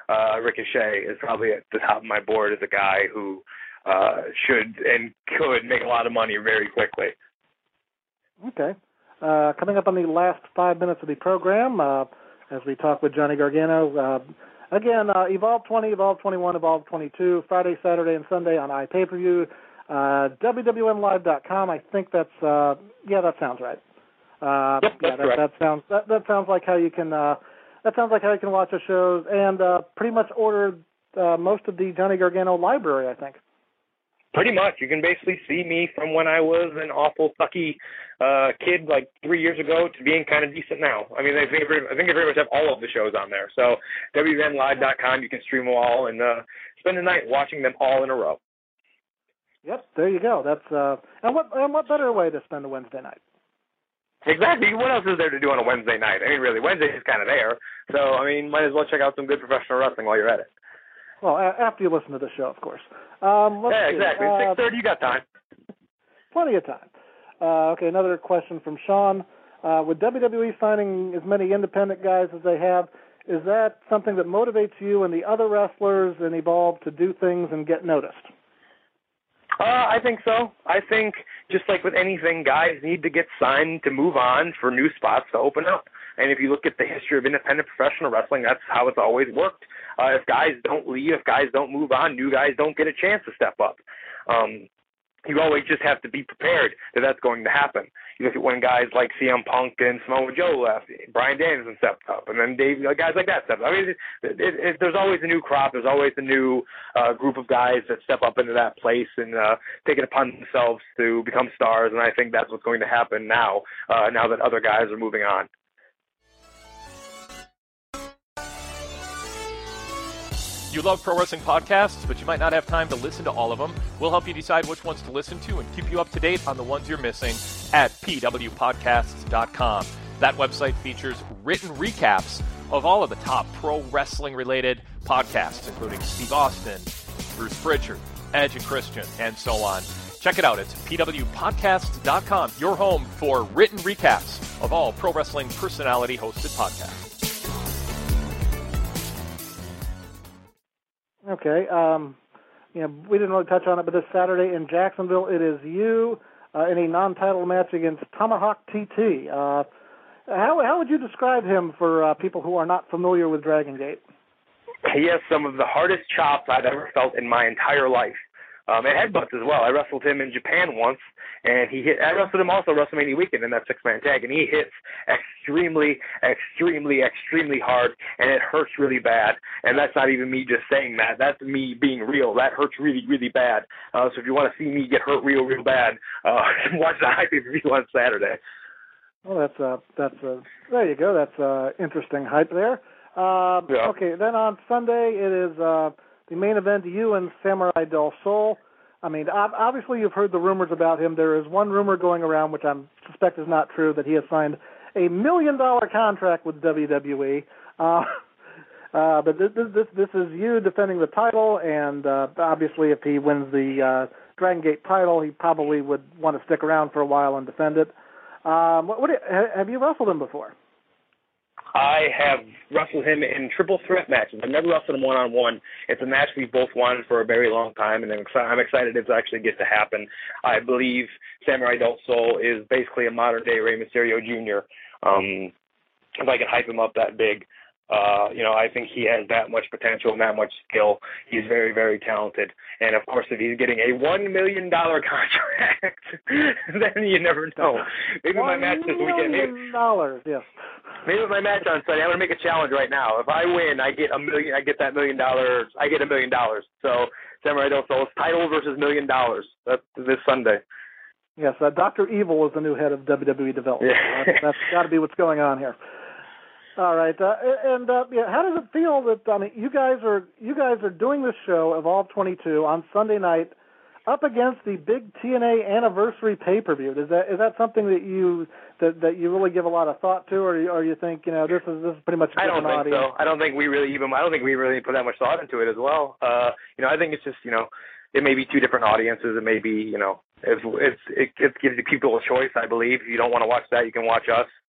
Ricochet is probably at the top of my board as a guy who should and could make a lot of money very quickly. Okay. Coming up on the last 5 minutes of the program, as we talk with Johnny Gargano, again, Evolve 20, Evolve 21, Evolve 22, Friday, Saturday, and Sunday on iPay-per-view, WWNlive.com. I think that's, that sounds right. Yep, that's correct. That sounds like how you can, watch the shows and pretty much order most of the Johnny Gargano library, I think. Pretty much. You can basically see me from when I was an awful sucky kid like 3 years ago to being kind of decent now. I mean, I think I pretty much have all of the shows on there. So WWNlive.com, you can stream them all and spend the night watching them all in a row. Yep, there you go. That's and what better way to spend a Wednesday night? Exactly. What else is there to do on a Wednesday night? I mean, really, Wednesday is kind of there. So, I mean, might as well check out some good professional wrestling while you're at it. Well, after you listen to the show, of course. Yeah, exactly. 6:30, you got time. Plenty of time. Okay, another question from Sean. With WWE signing as many independent guys as they have, is that something that motivates you and the other wrestlers in Evolve to do things and get noticed? I think so. I think just like with anything, guys need to get signed to move on for new spots to open up. And if you look at the history of independent professional wrestling, that's how it's always worked. If guys don't leave, if guys don't move on, new guys don't get a chance to step up. You always just have to be prepared that that's going to happen. You look at when guys like CM Punk and Samoa Joe left, Bryan Danielson stepped up, and then guys like that stepped up. I mean, there's always a new crop. There's always a new group of guys that step up into that place and take it upon themselves to become stars, and I think that's what's going to happen now, now that other guys are moving on. You love pro wrestling podcasts, but you might not have time to listen to all of them. We'll help you decide which ones to listen to and keep you up to date on the ones you're missing at pwpodcasts.com. That website features written recaps of all of the top pro wrestling-related podcasts, including Steve Austin, Bruce Pritchard, Edge and Christian, and so on. Check it out. It's pwpodcasts.com, your home for written recaps of all pro wrestling personality-hosted podcasts. Okay, we didn't really touch on it, but this Saturday in Jacksonville, it is you in a non-title match against Tomahawk TT. How would you describe him for people who are not familiar with Dragon Gate? He has some of the hardest chops I've ever felt in my entire life. And headbutts as well. I wrestled him in Japan once, and I wrestled him also WrestleMania weekend in that six-man tag, and he hits extremely, extremely, extremely hard, and it hurts really bad. And that's not even me just saying that. That's me being real. That hurts really, really bad. So if you want to see me get hurt real, real bad, watch the pay-per-view on Saturday. Well, there you go. That's interesting hype there. Yeah. Okay, then on Sunday it is the main event, you and Samurai Del Sol. I mean, obviously you've heard the rumors about him. There is one rumor going around, which I suspect is not true, that he has signed $1 million contract with WWE. But this is you defending the title, and obviously if he wins the Dragon Gate title, he probably would want to stick around for a while and defend it. Have you wrestled him before? I have wrestled him in triple threat matches. I've never wrestled him one-on-one. It's a match we've both wanted for a very long time, and I'm excited it actually gets to happen. I believe Samurai Del Sol is basically a modern-day Rey Mysterio Jr. If I can hype him up that big, I think he has that much potential and that much skill. He's very, very talented. And, of course, if he's getting a $1 million contract, then you never know. Maybe my match this weekend. Yes. Maybe with my match on Sunday, I'm going to make a challenge right now. If I win, I get $1 million. I get that $1 million. I get $1 million. So Samurai Del Sol's title versus $1 million. That's this Sunday. Yes, Dr. Evil is the new head of WWE development. Yeah. That's got to be what's going on here. All right, how does it feel that you guys are doing this show, Evolve 22, on Sunday night, up against the big TNA anniversary pay-per-view? Is that something that you really give a lot of thought to, or you think this is pretty much a different audience? I don't think so. I don't think we really put that much thought into it as well. I think it's just it may be two different audiences. It may be it gives people a choice. I believe if you don't want to watch that, you can watch us.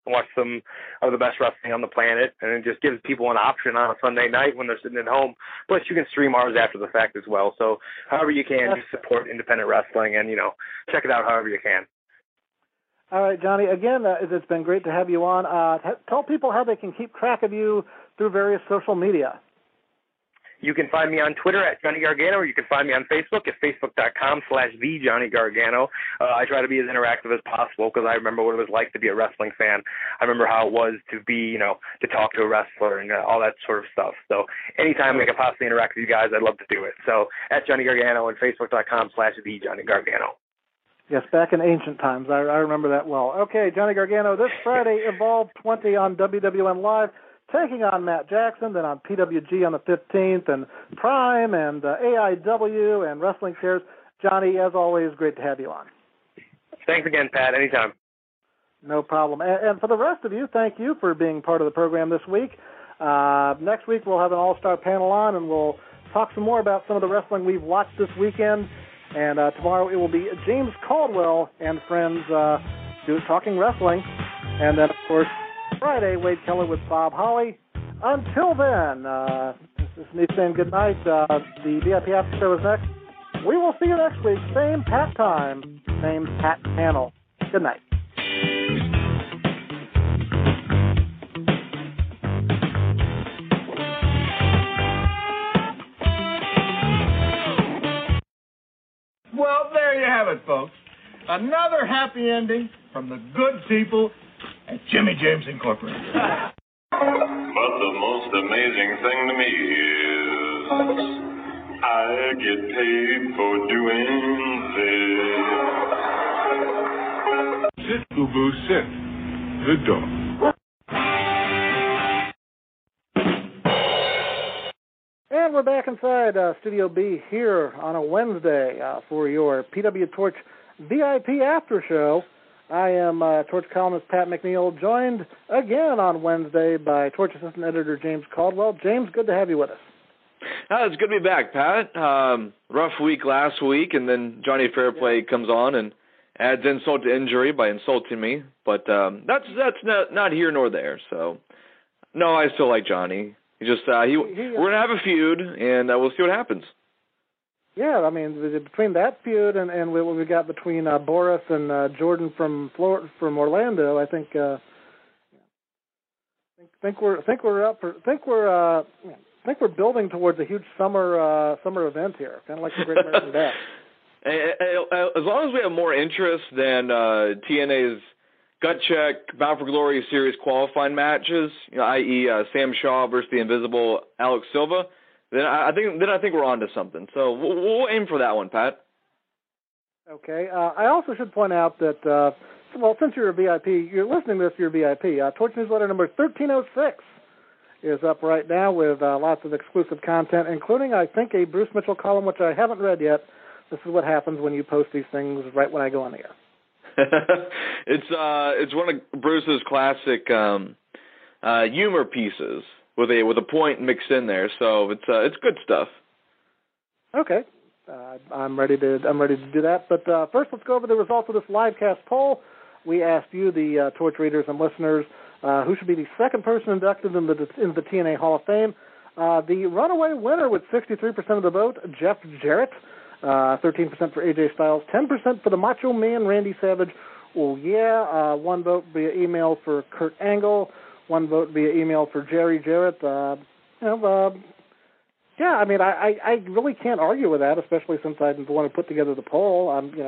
watch some of the best wrestling on the planet, and it just gives people an option on a Sunday night when they're sitting at home. Plus, you can stream ours after the fact as well. So however you can, just support independent wrestling and, check it out however you can. All right, Johnny, again, it's been great to have you on. Tell people how they can keep track of you through various social media. You can find me on Twitter at Johnny Gargano, or you can find me on Facebook at facebook.com/TheJohnnyGargano. I try to be as interactive as possible because I remember what it was like to be a wrestling fan. I remember how it was to be, to talk to a wrestler and all that sort of stuff. So anytime I can possibly interact with you guys, I'd love to do it. So at Johnny Gargano and facebook.com/TheJohnnyGargano. Yes, back in ancient times. I remember that well. Okay, Johnny Gargano, this Friday, Evolve 20 on WWN Live, taking on Matt Jackson, then on PWG on the 15th, and Prime, and AIW, and Wrestling Cares. Johnny, as always, great to have you on. Thanks again, Pat. Anytime. No problem. And for the rest of you, thank you for being part of the program this week. Next week, we'll have an all-star panel on, and we'll talk some more about some of the wrestling we've watched this weekend. And tomorrow it will be James Caldwell and friends talking wrestling. And then, of course, Friday, Wade Keller with Bob Holly. Until then, this is me saying good night. The VIP After Show is next. We will see you next week. Same Pat time, same Pat panel. Good night. Well, there you have it, folks. Another happy ending from the good people at Jimmy James Incorporated. But the most amazing thing to me is I get paid for doing this. Sit, Ubu, sit. Good dog. And we're back inside Studio B here on a Wednesday for your PW Torch VIP After Show. I am Torch columnist Pat McNeil, joined again on Wednesday by Torch assistant editor James Caldwell. James, good to have you with us. It's good to be back, Pat. Rough week last week, and then Johnny Fairplay comes on and adds insult to injury by insulting me. But that's not here nor there. So, no, I still like Johnny. We're going to have a feud, and we'll see what happens. Yeah, I mean, between that feud and what we got between Boris and Jordan from Orlando, I think we're building towards a huge summer event here, kind of like the Great American Bash. As long as we have more interest than TNA's Gut Check, Bound for Glory series qualifying matches, i.e. Sam Shaw versus the Invisible Alex Silva, then I think we're on to something. So we'll aim for that one, Pat. Okay. I also should point out that, since you're a VIP, you're listening to this, you're a VIP. Torch Newsletter number 1306 is up right now with lots of exclusive content, including, I think, a Bruce Mitchell column, which I haven't read yet. This is what happens when you post these things right when I go on the air. It's one of Bruce's classic humor pieces with a point mixed in there, so it's good stuff. Okay, I'm ready to do that. But first, let's go over the results of this livecast poll. We asked you, the Torch readers and listeners, who should be the second person inducted into the TNA Hall of Fame. The runaway winner with 63% of the vote, Jeff Jarrett. 13% for AJ Styles, 10% for the Macho Man, Randy Savage. Oh, yeah. One vote via email for Kurt Angle, one vote via email for Jerry Jarrett. Yeah, I mean, I really can't argue with that, especially since I'm the one who put together the poll.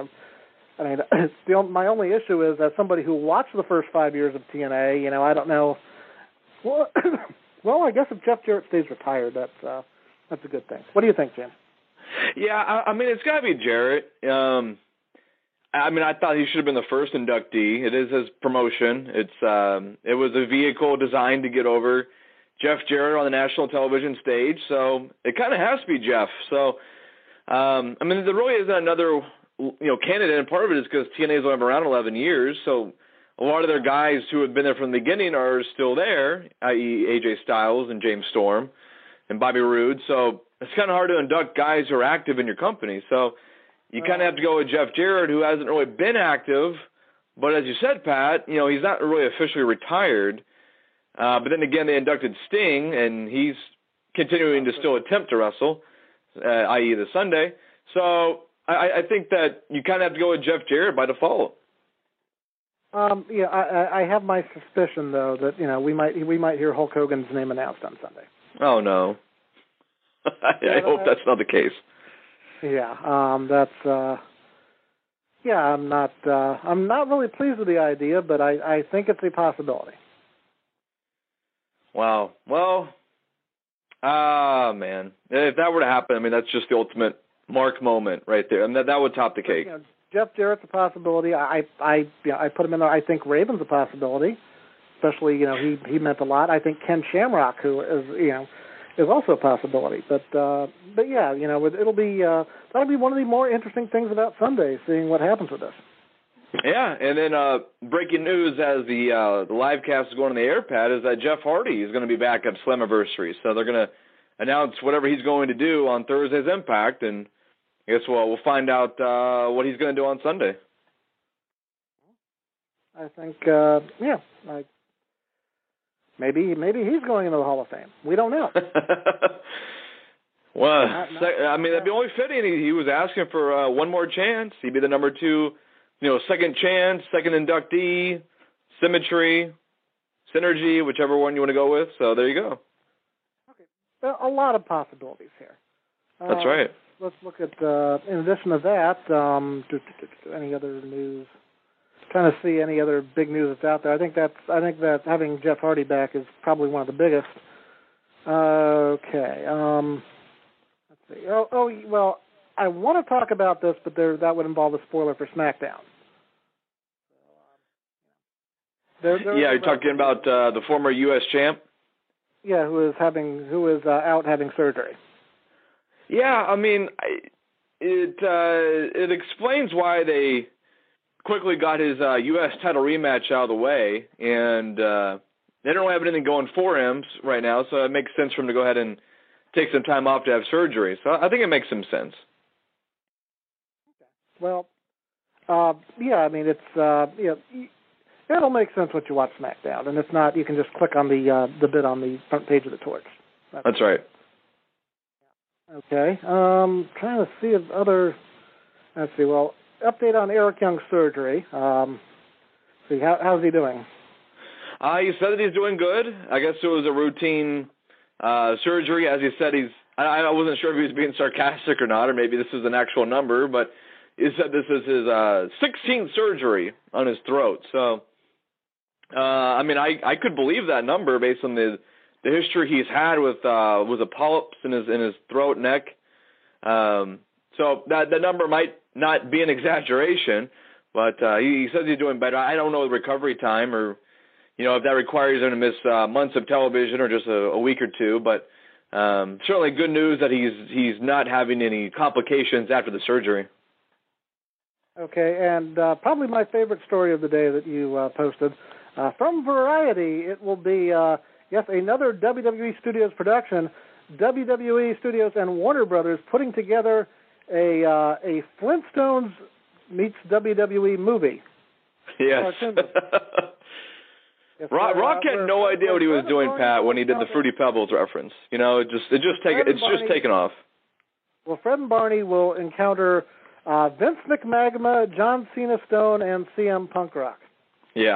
My only issue is, as somebody who watched the first 5 years of TNA, I don't know. Well, I guess if Jeff Jarrett stays retired, that's a good thing. What do you think, Jim? Yeah, I mean, it's got to be Jarrett. I thought he should have been the first inductee. It is his promotion. It was a vehicle designed to get over Jeff Jarrett on the national television stage, so it kind of has to be Jeff. So, there really isn't another, candidate, and part of it is because TNA's only been around 11 years, so a lot of their guys who have been there from the beginning are still there, i.e. AJ Styles and James Storm and Bobby Roode, so it's kind of hard to induct guys who are active in your company. So you kind of have to go with Jeff Jarrett, who hasn't really been active But as you said, Pat, he's not really officially retired. But then again, they inducted Sting, and he's continuing to still attempt to wrestle, i.e. this Sunday. So I think that you kind of have to go with Jeff Jarrett by default. I have my suspicion though that we might hear Hulk Hogan's name announced on Sunday. Oh no, I hope that's not the case. Yeah, that's. I'm not really pleased with the idea, but I think it's a possibility. Wow. Well, man, if that were to happen, I mean, that's just the ultimate Mark moment right there, and that would top the cake. Jeff Jarrett's a possibility. I put him in there. I think Raven's a possibility, especially he meant a lot. I think Ken Shamrock, who is also a possibility. But yeah, it'll be that'll be one of the more interesting things about Sunday, seeing what happens with this. Yeah, and then breaking news as the live cast is going on the air, Pat, is that Jeff Hardy is going to be back at Slammiversary. So they're going to announce whatever he's going to do on Thursday's Impact, and I guess we'll find out what he's going to do on Sunday. I think, maybe he's going into the Hall of Fame. We don't know. Well, I mean, that'd be only fitting. He was asking for one more chance. He'd be the number 2, second chance, second inductee, Symmetry, Synergy, whichever one you want to go with. So there you go. Okay, there are a lot of possibilities here. That's right. Let's look at, in addition to that, any other news? Trying to see any other big news that's out there. I think that having Jeff Hardy back is probably one of the biggest. Okay. Let's see. Well, I want to talk about this, but that would involve a spoiler for SmackDown. You're talking about the former U.S. champ? Yeah, who is out having surgery. Yeah, I mean, it explains why they quickly got his U.S. title rematch out of the way, and they don't have anything going for him right now, so it makes sense for him to go ahead and take some time off to have surgery. So I think it makes some sense. Well, yeah, I mean, it's it'll make sense once you watch SmackDown, and if not, you can just click on the bit on the front page of the Torch. That's right. Okay. Trying to see if other. Let's see. Well, update on Eric Young's surgery. See how's he doing? He said that he's doing good. I guess it was a routine surgery. As he said, I wasn't sure if he was being sarcastic or not, or maybe this is an actual number, but he said this is his 16th surgery on his throat. So, I mean, I could believe that number based on the history he's had with a polyps in his throat, neck. So that number might not be an exaggeration, but he says he's doing better. I don't know the recovery time, or if that requires him to miss months of television or just a week or two. But certainly good news that he's not having any complications after the surgery. Okay, and probably my favorite story of the day that you posted from Variety. It will be yes, another WWE Studios production. WWE Studios and Warner Brothers putting together a Flintstones meets WWE movie. Yes. Rock had no idea what he was doing, Pat, when he did the Fruity Pebbles reference. It's just taken off. Well, Fred and Barney will encounter Vince McMagma, John Cena Stone, and CM Punk Rock. Yeah.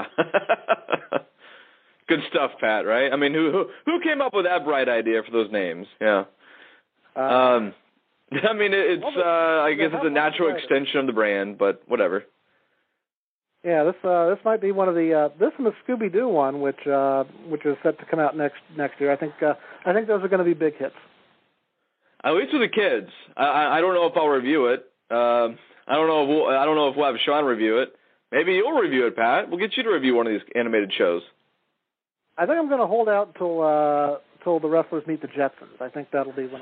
Good stuff, Pat, right? I mean, who came up with that bright idea for those names? Yeah. I mean, it's I guess it's a natural extension of the brand, but whatever. Yeah, this might be one of the this and the Scooby-Doo one, which is set to come out next year. I think those are going to be big hits. At least with the kids. I don't know if I'll review it. I don't know if we'll have Sean review it. Maybe you'll review it, Pat. We'll get you to review one of these animated shows. I think I'm going to hold out till the wrestlers meet the Jetsons. I think that'll be one.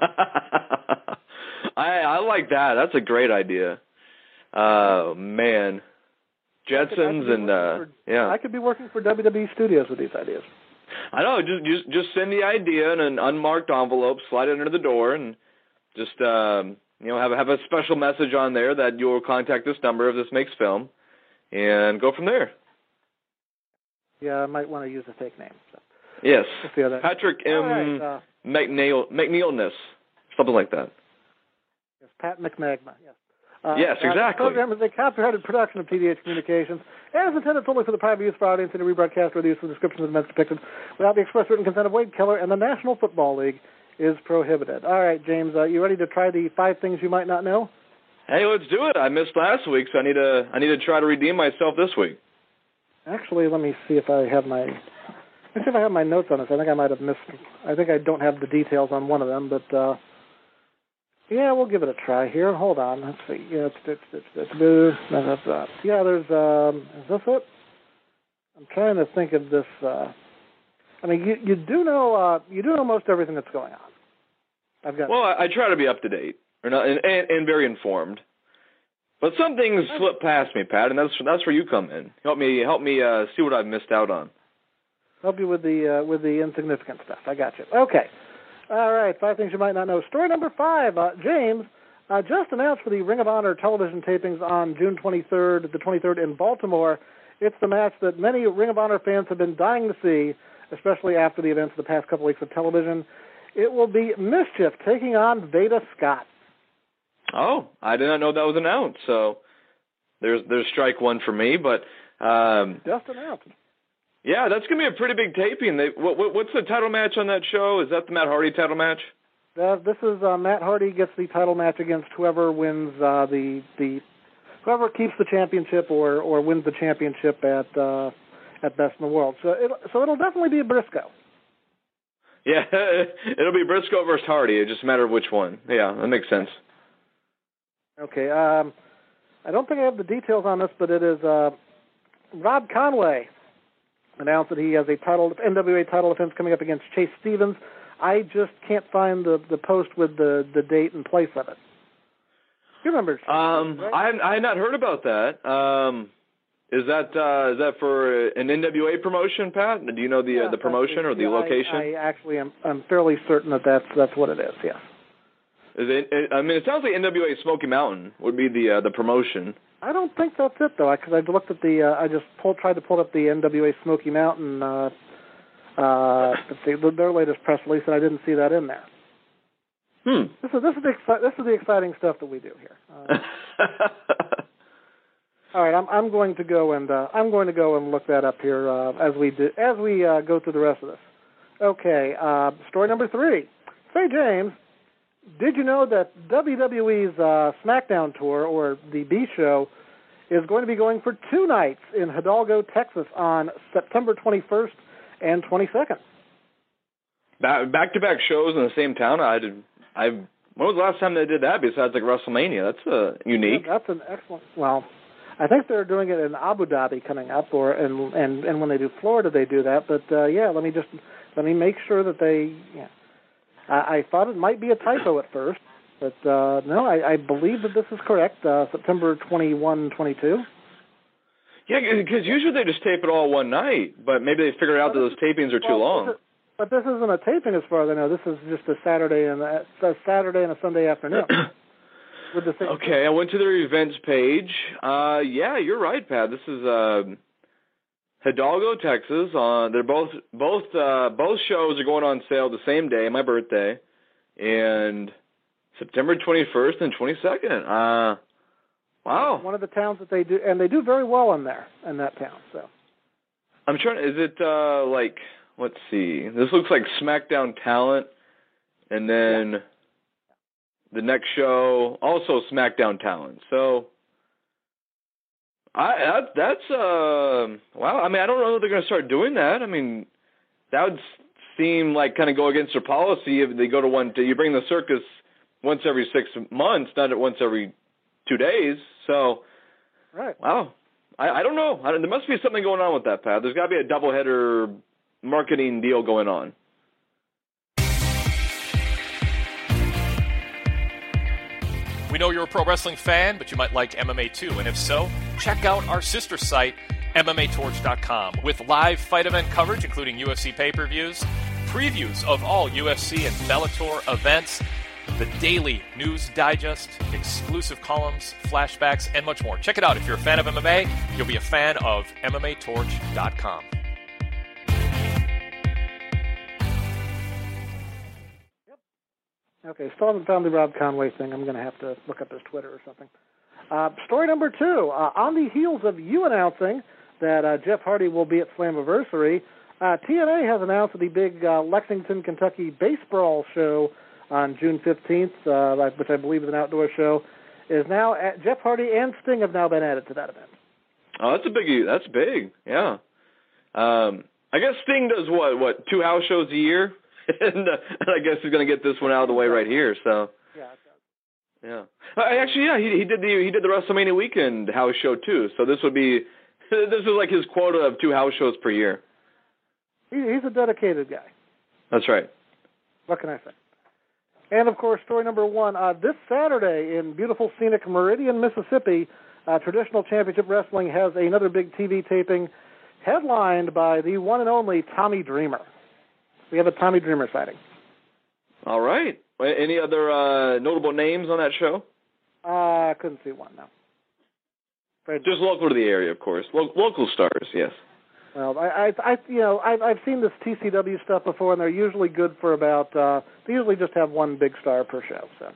I like that. That's a great idea. Man, Jetsons and yeah. I could be working for WWE Studios with these ideas. I know. Just send the idea in an unmarked envelope, slide it under the door, and just have a special message on there that you'll contact this number if this makes film. and go from there. Yeah, I might want to use a fake name. So. Yes. We'll see how that Patrick M. Right, McNeilness, something like that. Yes, Pat McMagma, yes. Yes, exactly. The program is a copyrighted production of TDH Communications and is intended solely for the private use for audience and rebroadcast or the use of descriptions of events depicted without the express written consent of Wade Keller and the National Football League is prohibited. All right, James, you ready to try the 5 things you might not know? Hey, let's do it. I missed last week, so I need to try to redeem myself this week. Actually, let me see if I have my notes on this. I think I might have missed. I think I don't have the details on one of them, but yeah, we'll give it a try here. Hold on. Let's see. Yeah, there's. Is this it? I'm trying to think of this. I mean, you do know most everything that's going on. Well, I try to be up to date, or not, and very informed. But some things slip past me, Pat, and that's where you come in. Help me see what I've missed out on. Help you with the insignificant stuff. I got you. Okay. All right. 5 things you might not know. Story number 5. James just announced for the Ring of Honor television tapings on June 23rd, the 23rd in Baltimore. It's the match that many Ring of Honor fans have been dying to see, especially after the events of the past couple weeks of television. It will be Mischief taking on Veda Scott. Oh, I did not know that was announced. So there's strike one for me, but just announced. Yeah, that's gonna be a pretty big taping. What's the title match on that show? Is that the Matt Hardy title match? This is Matt Hardy gets the title match against whoever wins whoever keeps the championship or wins the championship at Best in the World. So it'll definitely be a Briscoe. Yeah, it'll be Briscoe versus Hardy. It just a matter of which one. Yeah, that makes sense. Okay. I don't think I have the details on this, but it is Rob Conway announced that he has a NWA title defense coming up against Chase Stevens. I just can't find the post with the date and place of it. You remember? Right? I had not heard about that. Is that for an NWA promotion, Pat? Do you know the promotion or the location? I'm fairly certain that's what it is. Yeah. Is it? I mean, it sounds like NWA Smoky Mountain would be the promotion. I don't think that's it though, because I looked at I just tried to pull up the NWA Smoky Mountain their latest press release, and I didn't see that in there. This is the exciting stuff that we do here. All right, I'm going to go and look that up here as we go through the rest of this. Okay, story number 3. Say, James, did you know that WWE's SmackDown tour, or the B Show, is going to be going for 2 nights in Hidalgo, Texas, on September 21st and 22nd? Back-to-back shows in the same town. When was the last time they did that besides like WrestleMania? That's unique. Yeah, that's an excellent. Well, I think they're doing it in Abu Dhabi coming up, and when they do Florida, they do that. But yeah, let me make sure that they. Yeah, I thought it might be a typo at first, but no, I believe that this is correct. September 21, 22. Yeah, because usually they just tape it all one night, but maybe they figured out that those tapings are too long. But this isn't a taping, as far as I know. This is just a Saturday and a Sunday afternoon. With the same I went to their events page. Yeah, you're right, Pat. This is Hidalgo, Texas. They're both shows are going on sale the same day, my birthday, and September 21st and 22nd. Wow. One of the towns that they do, and they do very well in that town. So I'm trying. Is it like? Let's see. This looks like SmackDown Talent, and then the next show also SmackDown Talent. So that's wow. I mean, I don't know if they're going to start doing that. I mean, that would seem like kind of go against their policy if they go to you bring the circus once every 6 months, not once every 2 days. So, right. Wow. I don't know. There must be something going on with that, Pat. There's got to be a doubleheader marketing deal going on. We know you're a pro wrestling fan, but you might like MMA too. And if so, check out our sister site, MMAtorch.com, with live fight event coverage, including UFC pay-per-views, previews of all UFC and Bellator events, the daily news digest, exclusive columns, flashbacks, and much more. Check it out. If you're a fan of MMA, you'll be a fan of MMAtorch.com. Okay, still haven't found the Rob Conway thing. I'm going to have to look up his Twitter or something. Story number 2. On the heels of you announcing that Jeff Hardy will be at Slammiversary, TNA has announced the big Lexington, Kentucky Base Brawl show on June 15th, which I believe is an outdoor show, is now at Jeff Hardy and Sting have now been added to that event. Oh, that's a biggie. That's big. Yeah. I guess Sting does what 2 house shows a year, and I guess he's going to get this one out of the way right here. So. Yeah. He did the WrestleMania weekend house show too. So this is like his quota of 2 house shows per year. He's a dedicated guy. That's right. What can I say? And, of course, story number 1, this Saturday in beautiful scenic Meridian, Mississippi, Traditional Championship Wrestling has another big TV taping headlined by the one and only Tommy Dreamer. We have a Tommy Dreamer sighting. All right. Any other notable names on that show? I couldn't see one, no. Just local to the area, of course. Local stars, yes. Well, I've seen this TCW stuff before, and they're usually good for about. They usually just have one big star per show. So.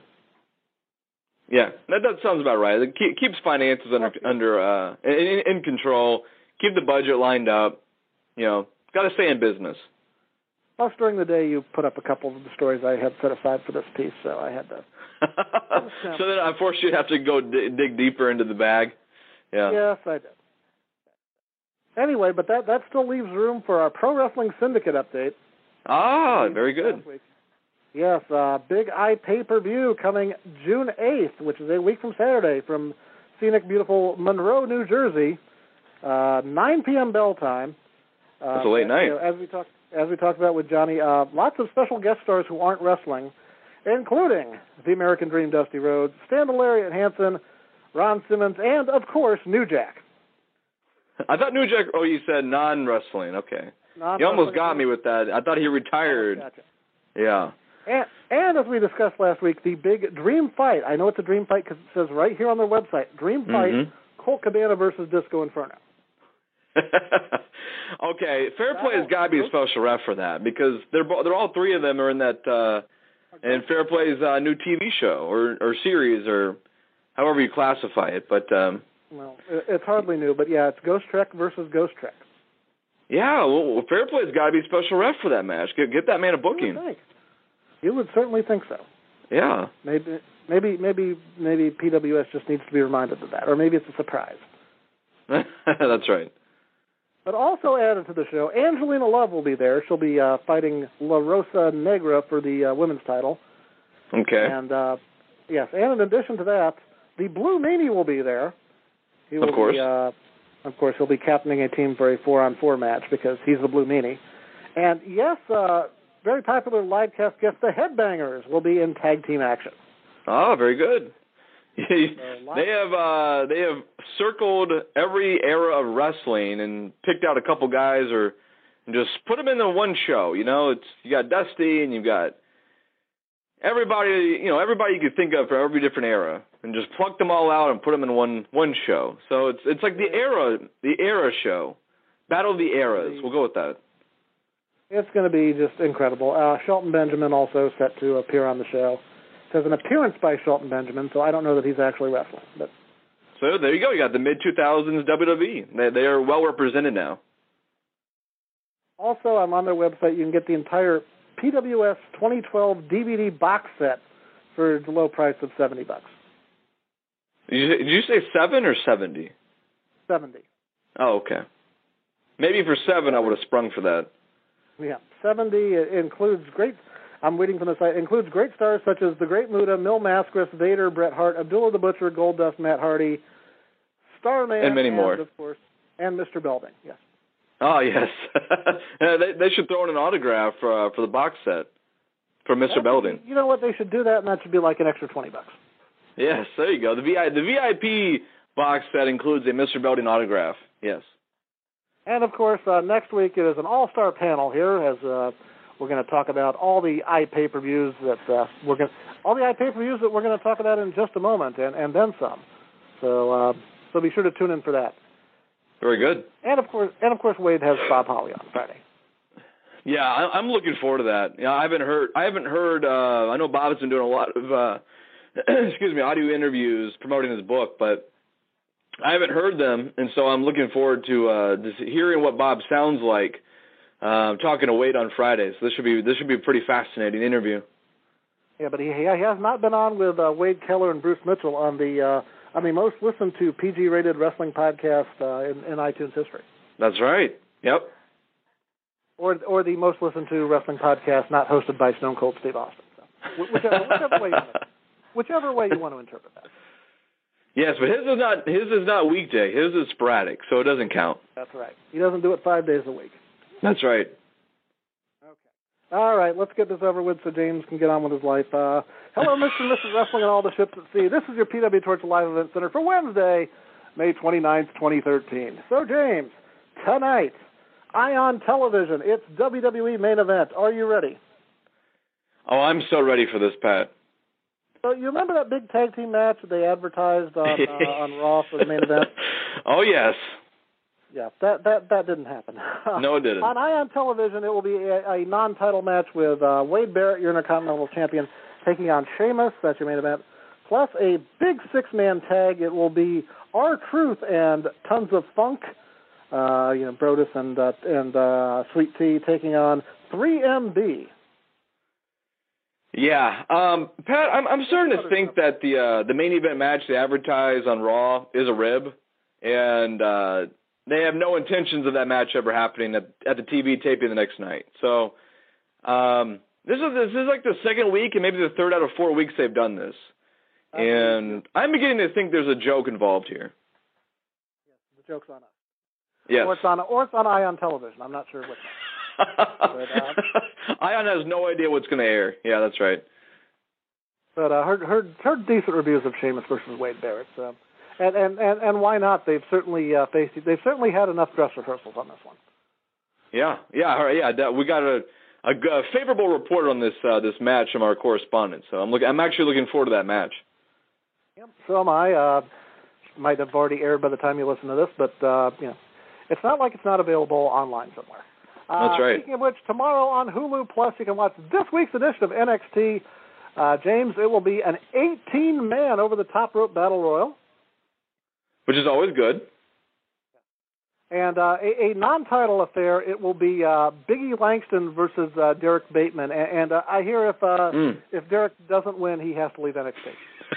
Yeah, that sounds about right. It keeps finances under in control. Keep the budget lined up. Got to stay in business. Plus, during the day, you put up a couple of the stories I had set aside for this piece, so I had to. So then, unfortunately, you have to go dig deeper into the bag. Yeah. Yes, I did. Anyway, but that still leaves room for our Pro Wrestling Syndicate update. Ah, very good. Yes, big pay-per-view coming June 8th, which is a week from Saturday, from scenic, beautiful Monroe, New Jersey, 9 p.m. bell time. It's a late night. As we talked about with Johnny, lots of special guest stars who aren't wrestling, including the American Dream Dusty Rhodes, Stan the Lariat Hansen, Ron Simmons, and, of course, New Jack. I thought New Jack, you said non-wrestling. Okay. You almost got me with that. I thought he retired. Gotcha. Yeah. And as we discussed last week, the big Dream Fight. I know it's a Dream Fight because it says right here on their website, Dream Fight, Colt Cabana versus Disco Inferno. Okay, Fair Play has got to be a special ref for that because they're all 3 of them are in that in Fair Play's new TV show or series or however you classify it. But well, it's hardly new, but yeah, it's Ghost Trek versus Ghost Trek. Yeah, well, Fair Play's got to be a special ref for that match. Get that man a booking. You would certainly think so. Yeah. Maybe PWS just needs to be reminded of that, or maybe it's a surprise. That's right. But also added to the show, Angelina Love will be there. She'll be fighting La Rosa Negra for the women's title. Okay. And yes, and in addition to that, the Blue Meanie will be there. He will of course. Of course, he'll be captaining a team for a 4-on-4 match because he's the Blue Meanie. And yes, very popular live cast guest, the Headbangers, will be in tag team action. Oh, very good. They have circled every era of wrestling and picked out a couple guys and just put them into one show. You got Dusty and you've got everybody you could think of from every different era, and just plucked them all out and put them in one show. So it's like the era show, Battle of the Eras. We'll go with that. It's going to be just incredible. Shelton Benjamin also set to appear on the show. It says an appearance by Shelton Benjamin, so I don't know that he's actually wrestling. But so there you go. You got the mid-2000s WWE. They are well represented now. Also, I'm on their website. You can get the entire PWS 2012 DVD box set for the low price of $70. Did you say 7 or 70? 70. Oh, okay. Maybe for 7 I would have sprung for that. Yeah, 70. It includes I'm reading from the site. Includes great stars such as the Great Muta, Mil Mascaras, Vader, Bret Hart, Abdullah the Butcher, Goldust, Matt Hardy, Starman, and many more, of course, and Mr. Belding. Yes. Oh yes, they should throw in an autograph for the box set for Mr. Belding. You know what? They should do that, and that should be like an extra $20. Yes, there you go. The VIP box set includes a Mr. Belding autograph. Yes. And of course, next week it is an all-star panel here as we're going to talk about all the pay-per-views that we're going. all the pay-per-views that we're going to talk about in just a moment, and then some. So be sure to tune in for that. Very good. And of course, Wade has Bob Holly on Friday. Yeah, I'm looking forward to that. Yeah, I haven't heard. I know Bob's been doing a lot of audio interviews promoting his book, but I haven't heard them, and so I'm looking forward to just hearing what Bob sounds like talking to Wade on Friday. So this should be a pretty fascinating interview. Yeah, but he has not been on with Wade Keller and Bruce Mitchell on the most listened to PG-rated wrestling podcast in iTunes history. That's right. Yep. Or the most listened to wrestling podcast not hosted by Stone Cold Steve Austin. So whichever way you want to interpret that. Yes, but his is not weekday. His is sporadic, so it doesn't count. That's right. He doesn't do it 5 days a week. That's right. All right, let's get this over with so James can get on with his life. Hello, Mr. and Mrs. Wrestling and all the ships at sea. This is your PW Torch Live Event Center for Wednesday, May 29th, 2013. So, James, tonight, Ion Television, it's WWE Main Event. Are you ready? Oh, I'm so ready for this, Pat. So, you remember that big tag team match that they advertised on Raw for the main event? Oh, yes. Yeah, that didn't happen. No, it didn't. On Ion Television, it will be a non-title match with Wade Barrett, your Intercontinental Champion, taking on Sheamus. That's your main event. Plus a big six-man tag. It will be R-Truth and Tons of Funk, Brodus and Sweet Tea taking on 3MB. Yeah, Pat, I'm starting to think that the main event match they advertise on Raw is a rib, and they have no intentions of that match ever happening at the TV taping the next night. So this is like the second week and maybe the third out of 4 weeks they've done this. And I'm beginning to think there's a joke involved here. Yes, the joke's on us. Yes. Or it's on Ion Television. I'm not sure which one. Ion has no idea what's going to air. Yeah, that's right. But heard decent reviews of Sheamus versus Wade Barrett. So. And why not? They've certainly they've certainly had enough dress rehearsals on this one. Yeah. We got a favorable report on this match from our correspondent. So I'm actually looking forward to that match. Yep. So am I. Might have already aired by the time you listen to this, but it's not like it's not available online somewhere. That's right. Speaking of which, tomorrow on Hulu Plus you can watch this week's edition of NXT. James, it will be an 18-man over-the-top rope battle royal. Which is always good. And a non-title affair, it will be Biggie Langston versus Derek Bateman. And I hear if Derek doesn't win, he has to leave NXT.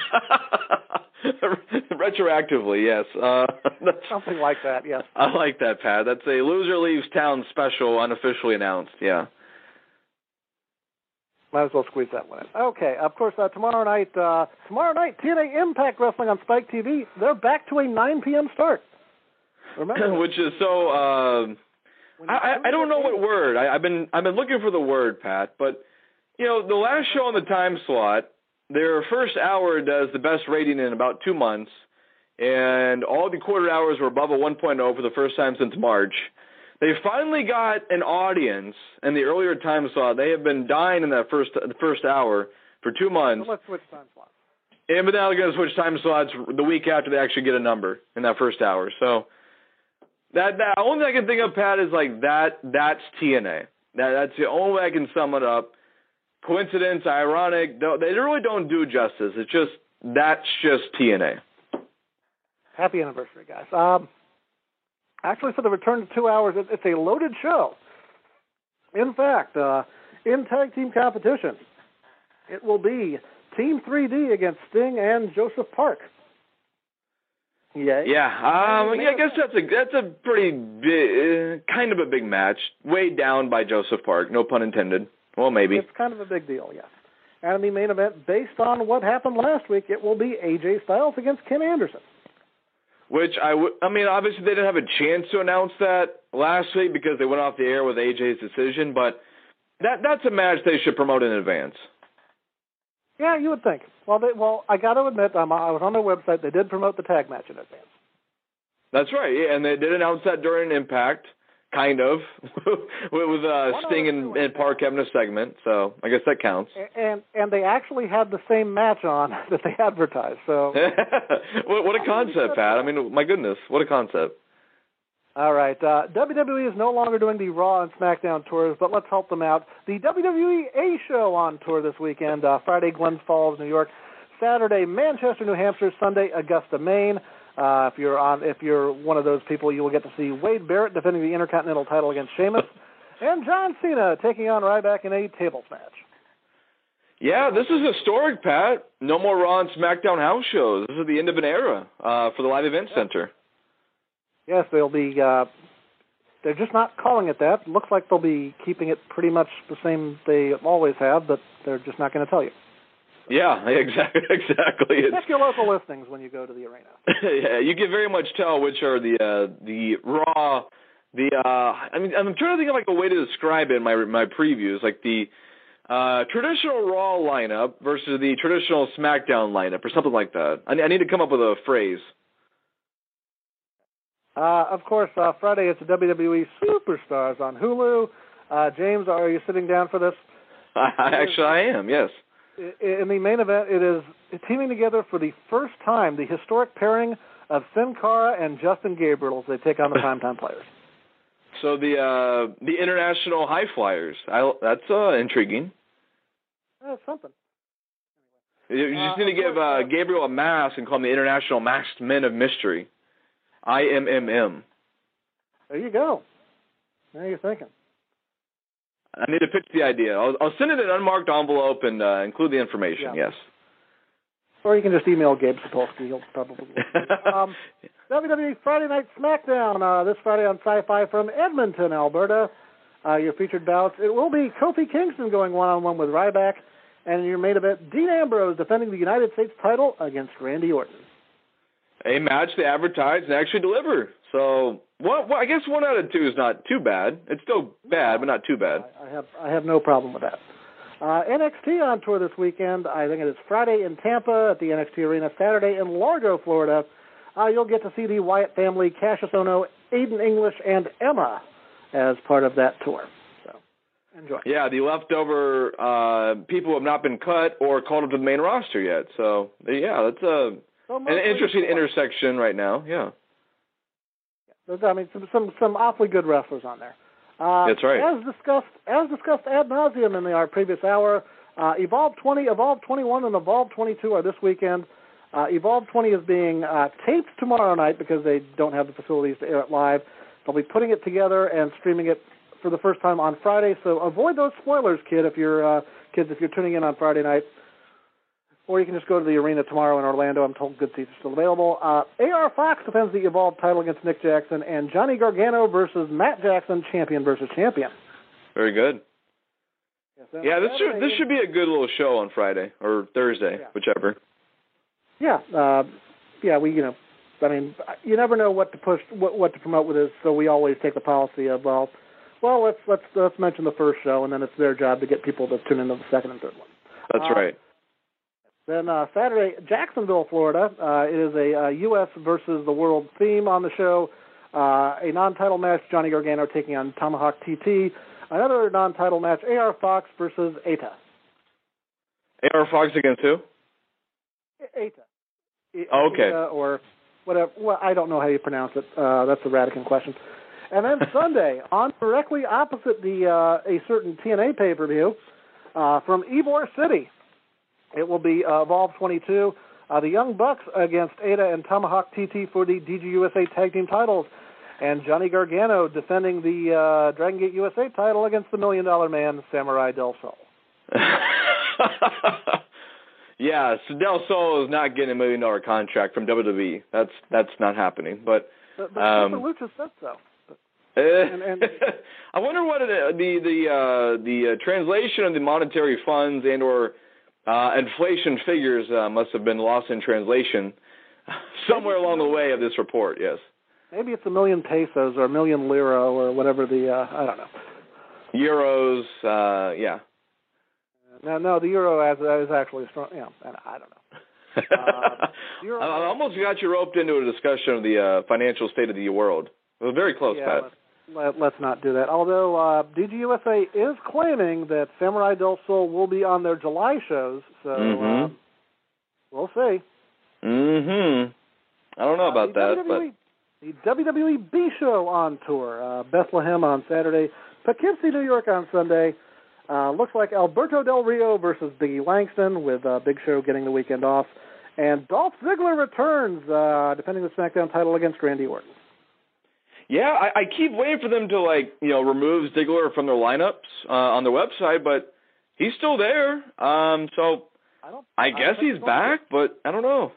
Retroactively, yes. Something like that, yes. I like that, Pat. That's a loser leaves town special, unofficially announced, yeah. Might as well squeeze that one in. Okay, of course, tomorrow night, TNA Impact Wrestling on Spike TV. They're back to a 9 p.m. start. Remember, which is so. I don't know what word. I've been looking for the word, Pat. But the last show on the time slot, their first hour does the best rating in about 2 months, and all the quarter hours were above a 1.0 for the first time since March. They finally got an audience in the earlier time slot. They have been dying in that first hour for 2 months. So let's switch time slots. And but now they're going to switch time slots the week after they actually get a number in that first hour. So that only thing I can think of, Pat, is like that's TNA. That's the only way I can sum it up. Coincidence, ironic. They really don't do justice. That's just TNA. Happy anniversary, guys. Actually, for the return to 2 hours, it's a loaded show. In fact, in tag team competition, it will be Team 3D against Sting and Joseph Park. Yay. Yeah. I guess that's a pretty big, kind of a big match. Weighed down by Joseph Park. No pun intended. Well, maybe. It's kind of a big deal, yes. And the main event, based on what happened last week, it will be AJ Styles against Ken Anderson. Which, obviously they didn't have a chance to announce that last week because they went off the air with AJ's decision, but that's a match they should promote in advance. Yeah, you would think. Well, I got to admit, I was on their website. They did promote the tag match in advance. That's right, yeah, and they did announce that during Impact kind of, with Sting and Park having a segment. So I guess that counts. And they actually had the same match on that they advertised. So what a concept, Pat. I mean, my goodness, what a concept. All right. WWE is no longer doing the Raw and SmackDown tours, but let's help them out. The WWE A Show on tour this weekend. Friday, Glens Falls, New York. Saturday, Manchester, New Hampshire. Sunday, Augusta, Maine. If you're one of those people, you will get to see Wade Barrett defending the Intercontinental title against Sheamus, and John Cena taking on Ryback in a tables match. Yeah, this is historic, Pat. No more Raw and SmackDown house shows. This is the end of an era for the Live Event Center. Yes, they'll be. They're just not calling it that. Looks like they'll be keeping it pretty much the same they always have, but they're just not going to tell you. Yeah, exactly. Check your local listings when you go to the arena. Yeah, you can very much tell which are the Raw. I mean, I'm trying to think of like a way to describe it in my previews, like the traditional Raw lineup versus the traditional SmackDown lineup, or something like that. I need to come up with a phrase. Of course, Friday it's the WWE Superstars on Hulu. James, are you sitting down for this? Actually, I am, yes. In the main event, it is teaming together for the first time the historic pairing of Sin Cara and Justin Gabriel as they take on the Primetime Players. So the International High Flyers. That's intriguing. That's something. You just need to give Gabriel a mask and call him the International Masked Men of Mystery. IMMM. There you go. Now you're thinking. I need to pitch the idea. I'll send it in an unmarked envelope and include the information, yes. Or you can just email Gabe Sapolsky. He'll probably WWE Friday Night SmackDown this Friday on Sci-Fi from Edmonton, Alberta. Your featured bouts. It will be Kofi Kingston going one-on-one with Ryback, and in your main event, Dean Ambrose defending the United States title against Randy Orton. A match they advertise and actually deliver. So, I guess 1 out of 2 is not too bad. It's still bad, but not too bad. I have no problem with that. NXT on tour this weekend. I think it is Friday in Tampa at the NXT Arena. Saturday in Largo, Florida. You'll get to see the Wyatt family, Cassius Ohno, Aiden English, and Emma as part of that tour. So, enjoy. Yeah, the leftover people who have not been cut or called up to the main roster yet. So, yeah, that's an interesting intersection right now, yeah. I mean, some awfully good wrestlers on there. That's right. As discussed ad nauseum in our previous hour, Evolve 20, Evolve 21, and Evolve 22 are this weekend. Evolve 20 is being taped tomorrow night because they don't have the facilities to air it live. They'll be putting it together and streaming it for the first time on Friday. So avoid those spoilers, kids, if you're tuning in on Friday night. Or you can just go to the arena tomorrow in Orlando. I'm told good seats are still available. AR Fox defends the Evolve title against Nick Jackson, and Johnny Gargano versus Matt Jackson, champion versus champion. Very good. Yeah, this should be a good little show on Friday or Thursday, whichever. Yeah, I mean, you never know what to push, what to promote with this. So we always take the policy of let's mention the first show, and then it's their job to get people to tune into the second and third one. That's right. Then Saturday, Jacksonville, Florida. It is a U.S. versus the world theme on the show. A non-title match, Johnny Gargano taking on Tomahawk TT. Another non-title match, AR Fox versus Eita. AR Fox against who? Eita. Okay. Or whatever. Well, I don't know how you pronounce it. That's the Radican question. And then Sunday, on directly opposite a certain TNA pay-per-view from Ybor City. It will be Evolve 22, the Young Bucks against Eita and Tomahawk TT for the DGUSA Tag Team titles, and Johnny Gargano defending the Dragon Gate USA title against the $1 Million Man, Samurai Del Sol. Yeah, so Del Sol is not getting $1 million contract from WWE. That's not happening. But Lucha said so. I wonder what the translation of the monetary funds and or inflation figures must have been lost in translation somewhere along the way of this report, yes. Maybe it's 1 million pesos or 1 million lira or whatever I don't know. Euros, yeah. No, the euro is actually strong. Yeah, I don't know. I almost got you roped into a discussion of the financial state of the world. It was very close, Pat. Let's not do that. Although DGUSA is claiming that Samurai Del Sol will be on their July shows, so we'll see. I don't know about that, but the WWE B Show on tour. Bethlehem on Saturday, Poughkeepsie, New York on Sunday. Looks like Alberto Del Rio versus Biggie Langston, with Big Show getting the weekend off. And Dolph Ziggler returns, defending the SmackDown title against Randy Orton. Yeah, I keep waiting for them to, remove Ziggler from their lineups on their website, but he's still there. So I guess he's back, but I don't know.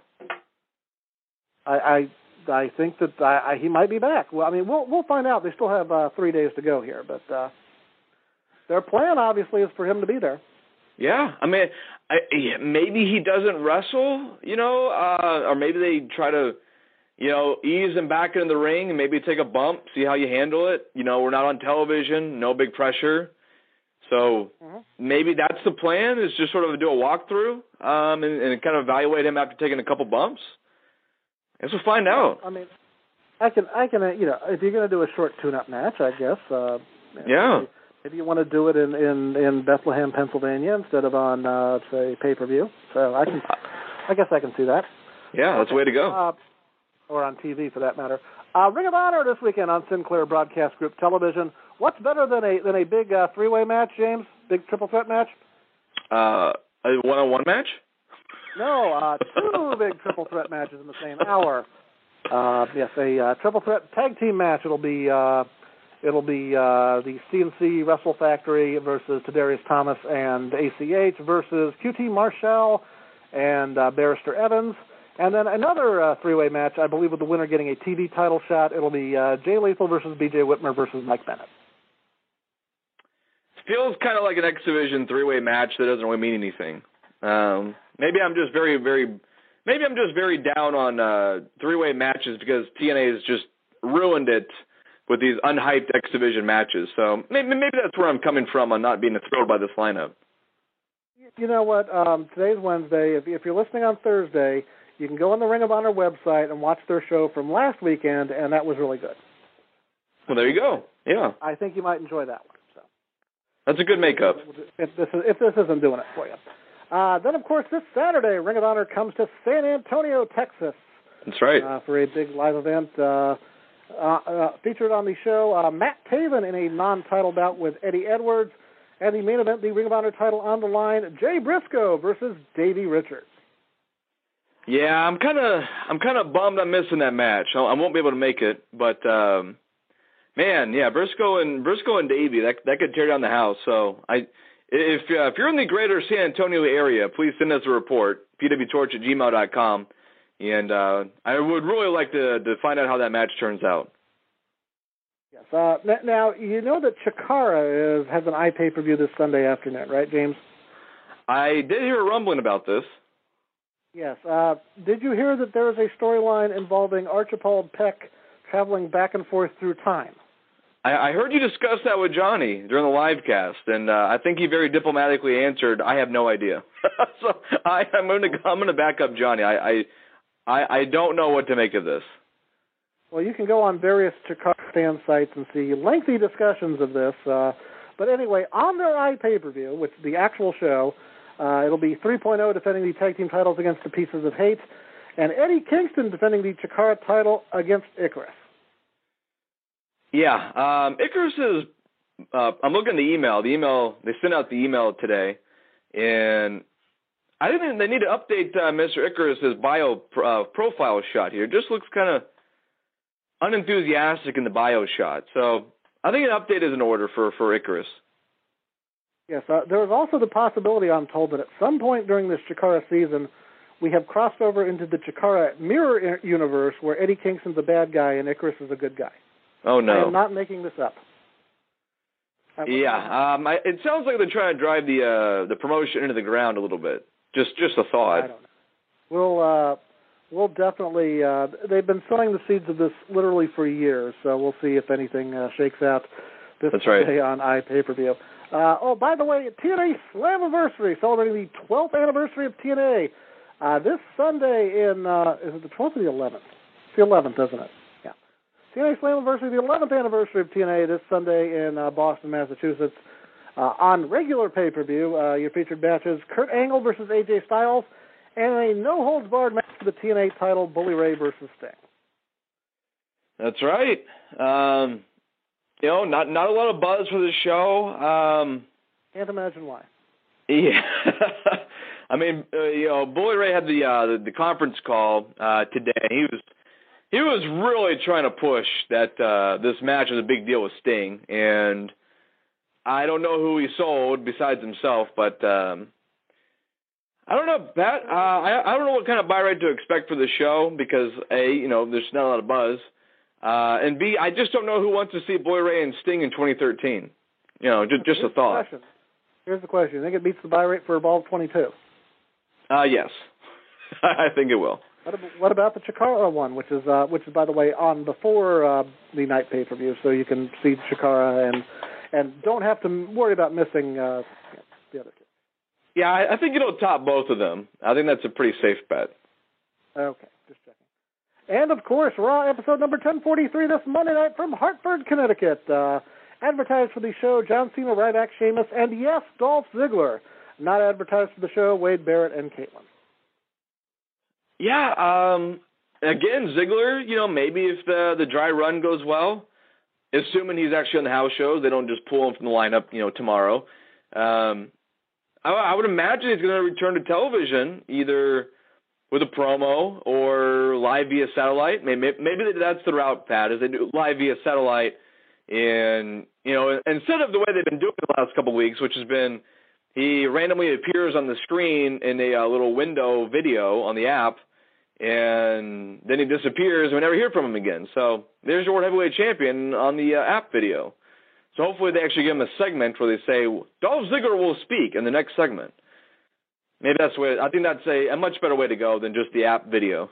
I think that he might be back. Well, I mean, we'll find out. They still have 3 days to go here, but their plan obviously is for him to be there. Yeah, I mean, maybe he doesn't wrestle, or maybe they try to, ease him back into the ring and maybe take a bump, see how you handle it. We're not on television, no big pressure. So maybe that's the plan, is just sort of do a walkthrough and kind of evaluate him after taking a couple bumps. I guess we'll find out. I mean, I can, if you're going to do a short tune-up match, I guess. Yeah. Maybe you want to do it in Bethlehem, Pennsylvania, instead of on, say, pay-per-view. So I guess I can see that. Yeah, that's the way to go. Or on TV, for that matter. Ring of Honor this weekend on Sinclair Broadcast Group Television. What's better than a big three-way match, James? Big triple threat match? A one-on-one match? No, two big triple threat matches in the same hour. Yes, a triple threat tag team match. It'll be the CNC Wrestle Factory versus Tadarius Thomas and ACH versus QT Marshall and Barrister Evans. And then another three-way match, I believe, with the winner getting a TV title shot. It'll be Jay Lethal versus BJ Whitmer versus Mike Bennett. Feels kind of like an X Division three-way match that doesn't really mean anything. Maybe I'm just very down on three-way matches because TNA has just ruined it with these unhyped X Division matches. So maybe that's where I'm coming from on not being thrilled by this lineup. You know what? Today's Wednesday. If you're listening on Thursday, you can go on the Ring of Honor website and watch their show from last weekend, and that was really good. Well, there you go. Yeah. I think you might enjoy that one. So that's a good makeup. If this isn't doing it for you. Then, of course, this Saturday, Ring of Honor comes to San Antonio, Texas. That's right. For a big live event. Featured on the show, Matt Taven in a non-title bout with Eddie Edwards. And the main event, the Ring of Honor title on the line, Jay Briscoe versus Davey Richards. Yeah, I'm kind of bummed I'm missing that match. I won't be able to make it, but man, yeah, Briscoe and Davey, that could tear down the house. So if you're in the greater San Antonio area, please send us a report, pwtorch@gmail.com, and I would really like to find out how that match turns out. Yes. Now, you know that Chikara has an iPay-per-view this Sunday afternoon, right, James? I did hear a rumbling about this. Yes. Did you hear that there is a storyline involving Archibald Peck traveling back and forth through time? I heard you discuss that with Johnny during the live cast, and I think he very diplomatically answered, "I have no idea." So I'm going to back up Johnny. I don't know what to make of this. Well, you can go on various Chikara fan sites and see lengthy discussions of this. But anyway, on their iPay-per-view, which is the actual show, it'll be 3.0 defending the tag team titles against the Pieces of Hate, and Eddie Kingston defending the Chikara title against Icarus. Yeah, Icarus is. I'm looking at the email. They sent out the email today, and I think they need to update Mr. Icarus's bio profile shot here. It just looks kind of unenthusiastic in the bio shot. So I think an update is in order for Icarus. Yes, there is also the possibility, I'm told, that at some point during this Chikara season, we have crossed over into the Chikara mirror universe where Eddie Kingston's a bad guy and Icarus is a good guy. Oh, no. I am not making this up. Yeah, it sounds like they're trying to drive the promotion into the ground a little bit. Just a thought. I don't know. We'll definitely. They've been sowing the seeds of this literally for years, so we'll see if anything shakes out this day on iPay-per-view. By the way, TNA Slammiversary, celebrating the 12th anniversary of TNA. This Sunday is it the 12th or the 11th? It's the 11th, isn't it? Yeah. TNA Slammiversary, the 11th anniversary of TNA this Sunday in Boston, Massachusetts. On regular pay-per-view, your featured matches, Kurt Angle versus AJ Styles, and a no-holds-barred match for the TNA title, Bully Ray versus Sting. That's right. Not a lot of buzz for the show. Can't imagine why. Yeah. I mean, Bully Ray had the conference call today. He was really trying to push that this match was a big deal with Sting, and I don't know who he sold besides himself, but I don't know, Pat. I don't know what kind of buy rate to expect for the show because A, there's not a lot of buzz, and B, I just don't know who wants to see Bully Ray and Sting in 2013. Just a thought. Here's the question: you think it beats the buy rate for Evolve 22? Yes, I think it will. What about the Chikara one, which is by the way on before the night pay-per-view, so you can see Chikara and don't have to worry about missing the other two. Yeah, I think it'll top both of them. I think that's a pretty safe bet. Okay, just checking. And of course, Raw episode number 1043 this Monday night from Hartford, Connecticut. Advertised for the show, John Cena, Ryback, Sheamus, and yes, Dolph Ziggler. Not advertised for the show, Wade Barrett and Caitlin. Yeah, again, Ziggler, maybe if the dry run goes well, assuming he's actually on the house shows, they don't just pull him from the lineup, tomorrow. I would imagine he's going to return to television, either with a promo or live via satellite. Maybe that's the route, Pat, is they do live via satellite. And, instead of the way they've been doing it the last couple of weeks, which has been he randomly appears on the screen in a little window video on the app, and then he disappears and we never hear from him again. So there's your World Heavyweight Champion on the app video. So hopefully they actually give him a segment where they say, Dolph Ziggler will speak in the next segment. Maybe that's the way. I think that's a much better way to go than just the app video.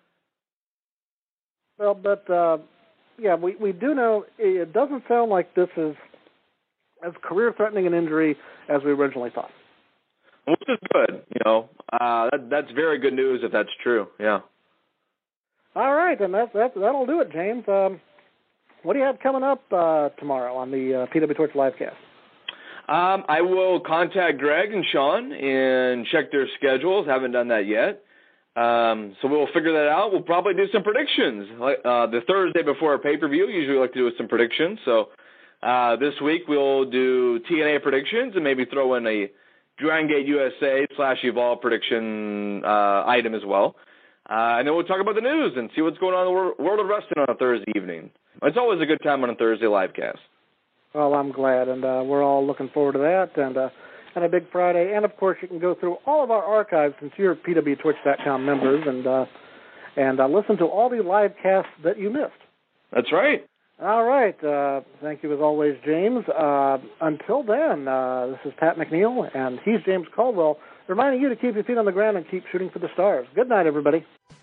Well, but, we do know it doesn't sound like this is as career-threatening an injury as we originally thought. Which is good, that's very good news if that's true, yeah. All right, and that'll do it, James. What do you have coming up tomorrow on the PW Torch Livecast? I will contact Greg and Sean and check their schedules. Haven't done that yet. So we'll figure that out. We'll probably do some predictions. The Thursday before a pay-per-view, usually we like to do some predictions. So this week we'll do TNA predictions and maybe throw in a Dragon Gate USA / Evolve prediction item as well. And then we'll talk about the news and see what's going on in the world of wrestling on a Thursday evening. It's always a good time on a Thursday livecast. Well, I'm glad, and we're all looking forward to that, and a big Friday. And, of course, you can go through all of our archives since you're PWTwitch.com members and listen to all the live casts that you missed. That's right. All right. Thank you, as always, James. Until then, this is Pat McNeil, and he's James Caldwell, reminding you to keep your feet on the ground and keep shooting for the stars. Good night, everybody.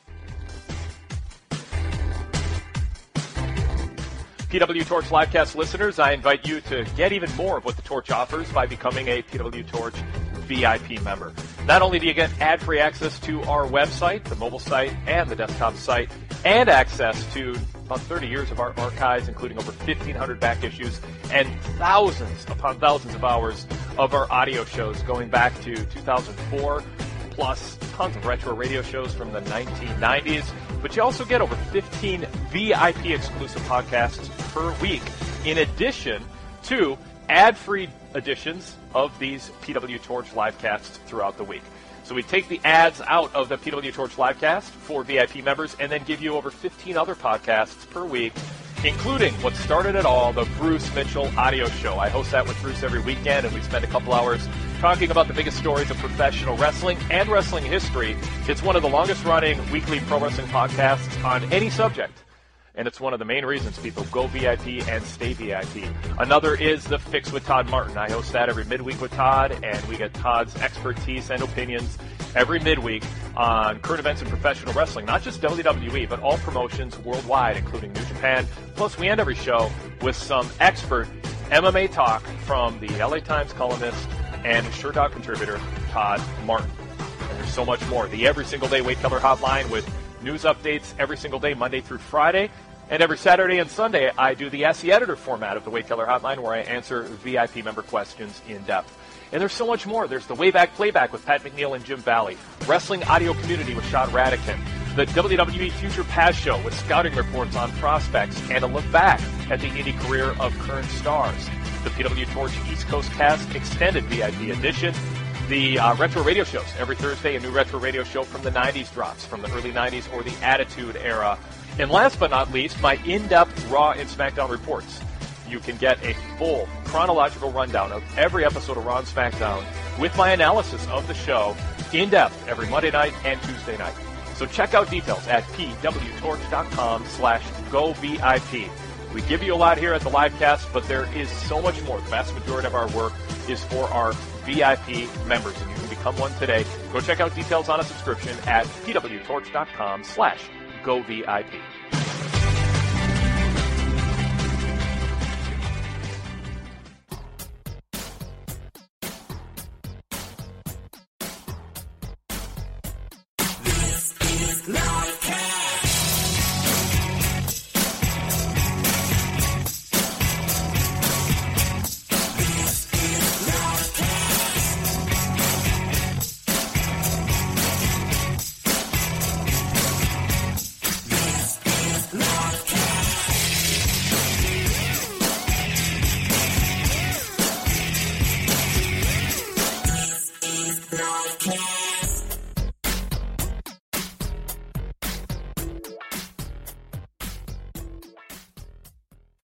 PW Torch Livecast listeners, I invite you to get even more of what the Torch offers by becoming a PW Torch VIP member. Not only do you get ad-free access to our website, the mobile site, and the desktop site, and access to about 30 years of our archives, including over 1,500 back issues and thousands upon thousands of hours of our audio shows going back to 2004, plus tons of retro radio shows from the 1990s. But you also get over 15 VIP exclusive podcasts per week, in addition to ad-free editions of these PW Torch Livecasts throughout the week. So we take the ads out of the PW Torch Livecast for VIP members and then give you over 15 other podcasts per week, including what started it all, the Bruce Mitchell audio show. I host that with Bruce every weekend, and we spend a couple hours talking about the biggest stories of professional wrestling and wrestling history. It's one of the longest-running weekly pro wrestling podcasts on any subject, and it's one of the main reasons people go VIP and stay VIP. Another is The Fix with Todd Martin. I host that every midweek with Todd, and we get Todd's expertise and opinions every midweek on current events in professional wrestling, not just WWE, but all promotions worldwide, including New Japan. Plus, we end every show with some expert MMA talk from the LA Times columnist and SureDog contributor, Todd Martin. And there's so much more. The Every Single Day Wade Keller Hotline with news updates every single day, Monday through Friday. And every Saturday and Sunday, I do the Ask the Editor format of the Wade Keller Hotline, where I answer VIP member questions in depth. And there's so much more. There's the Wayback Playback with Pat McNeil and Jim Valley, Wrestling Audio Community with Sean Radican, the WWE Future Past Show with scouting reports on prospects and a look back at the indie career of current stars, the PW Torch East Coast Cast Extended VIP Edition, the retro radio shows. Every Thursday, a new retro radio show from the 90s drops, from the early 90s or the Attitude Era. And last but not least, my in-depth Raw and SmackDown reports. You can get a full chronological rundown of every episode of Raw and SmackDown with my analysis of the show in depth every Monday night and Tuesday night. So check out details at pwtorch.com/govip. We give you a lot here at the livecast, but there is so much more. The vast majority of our work is for our VIP members, and you can become one today. Go check out details on a subscription at pwtorch.com/govip. Live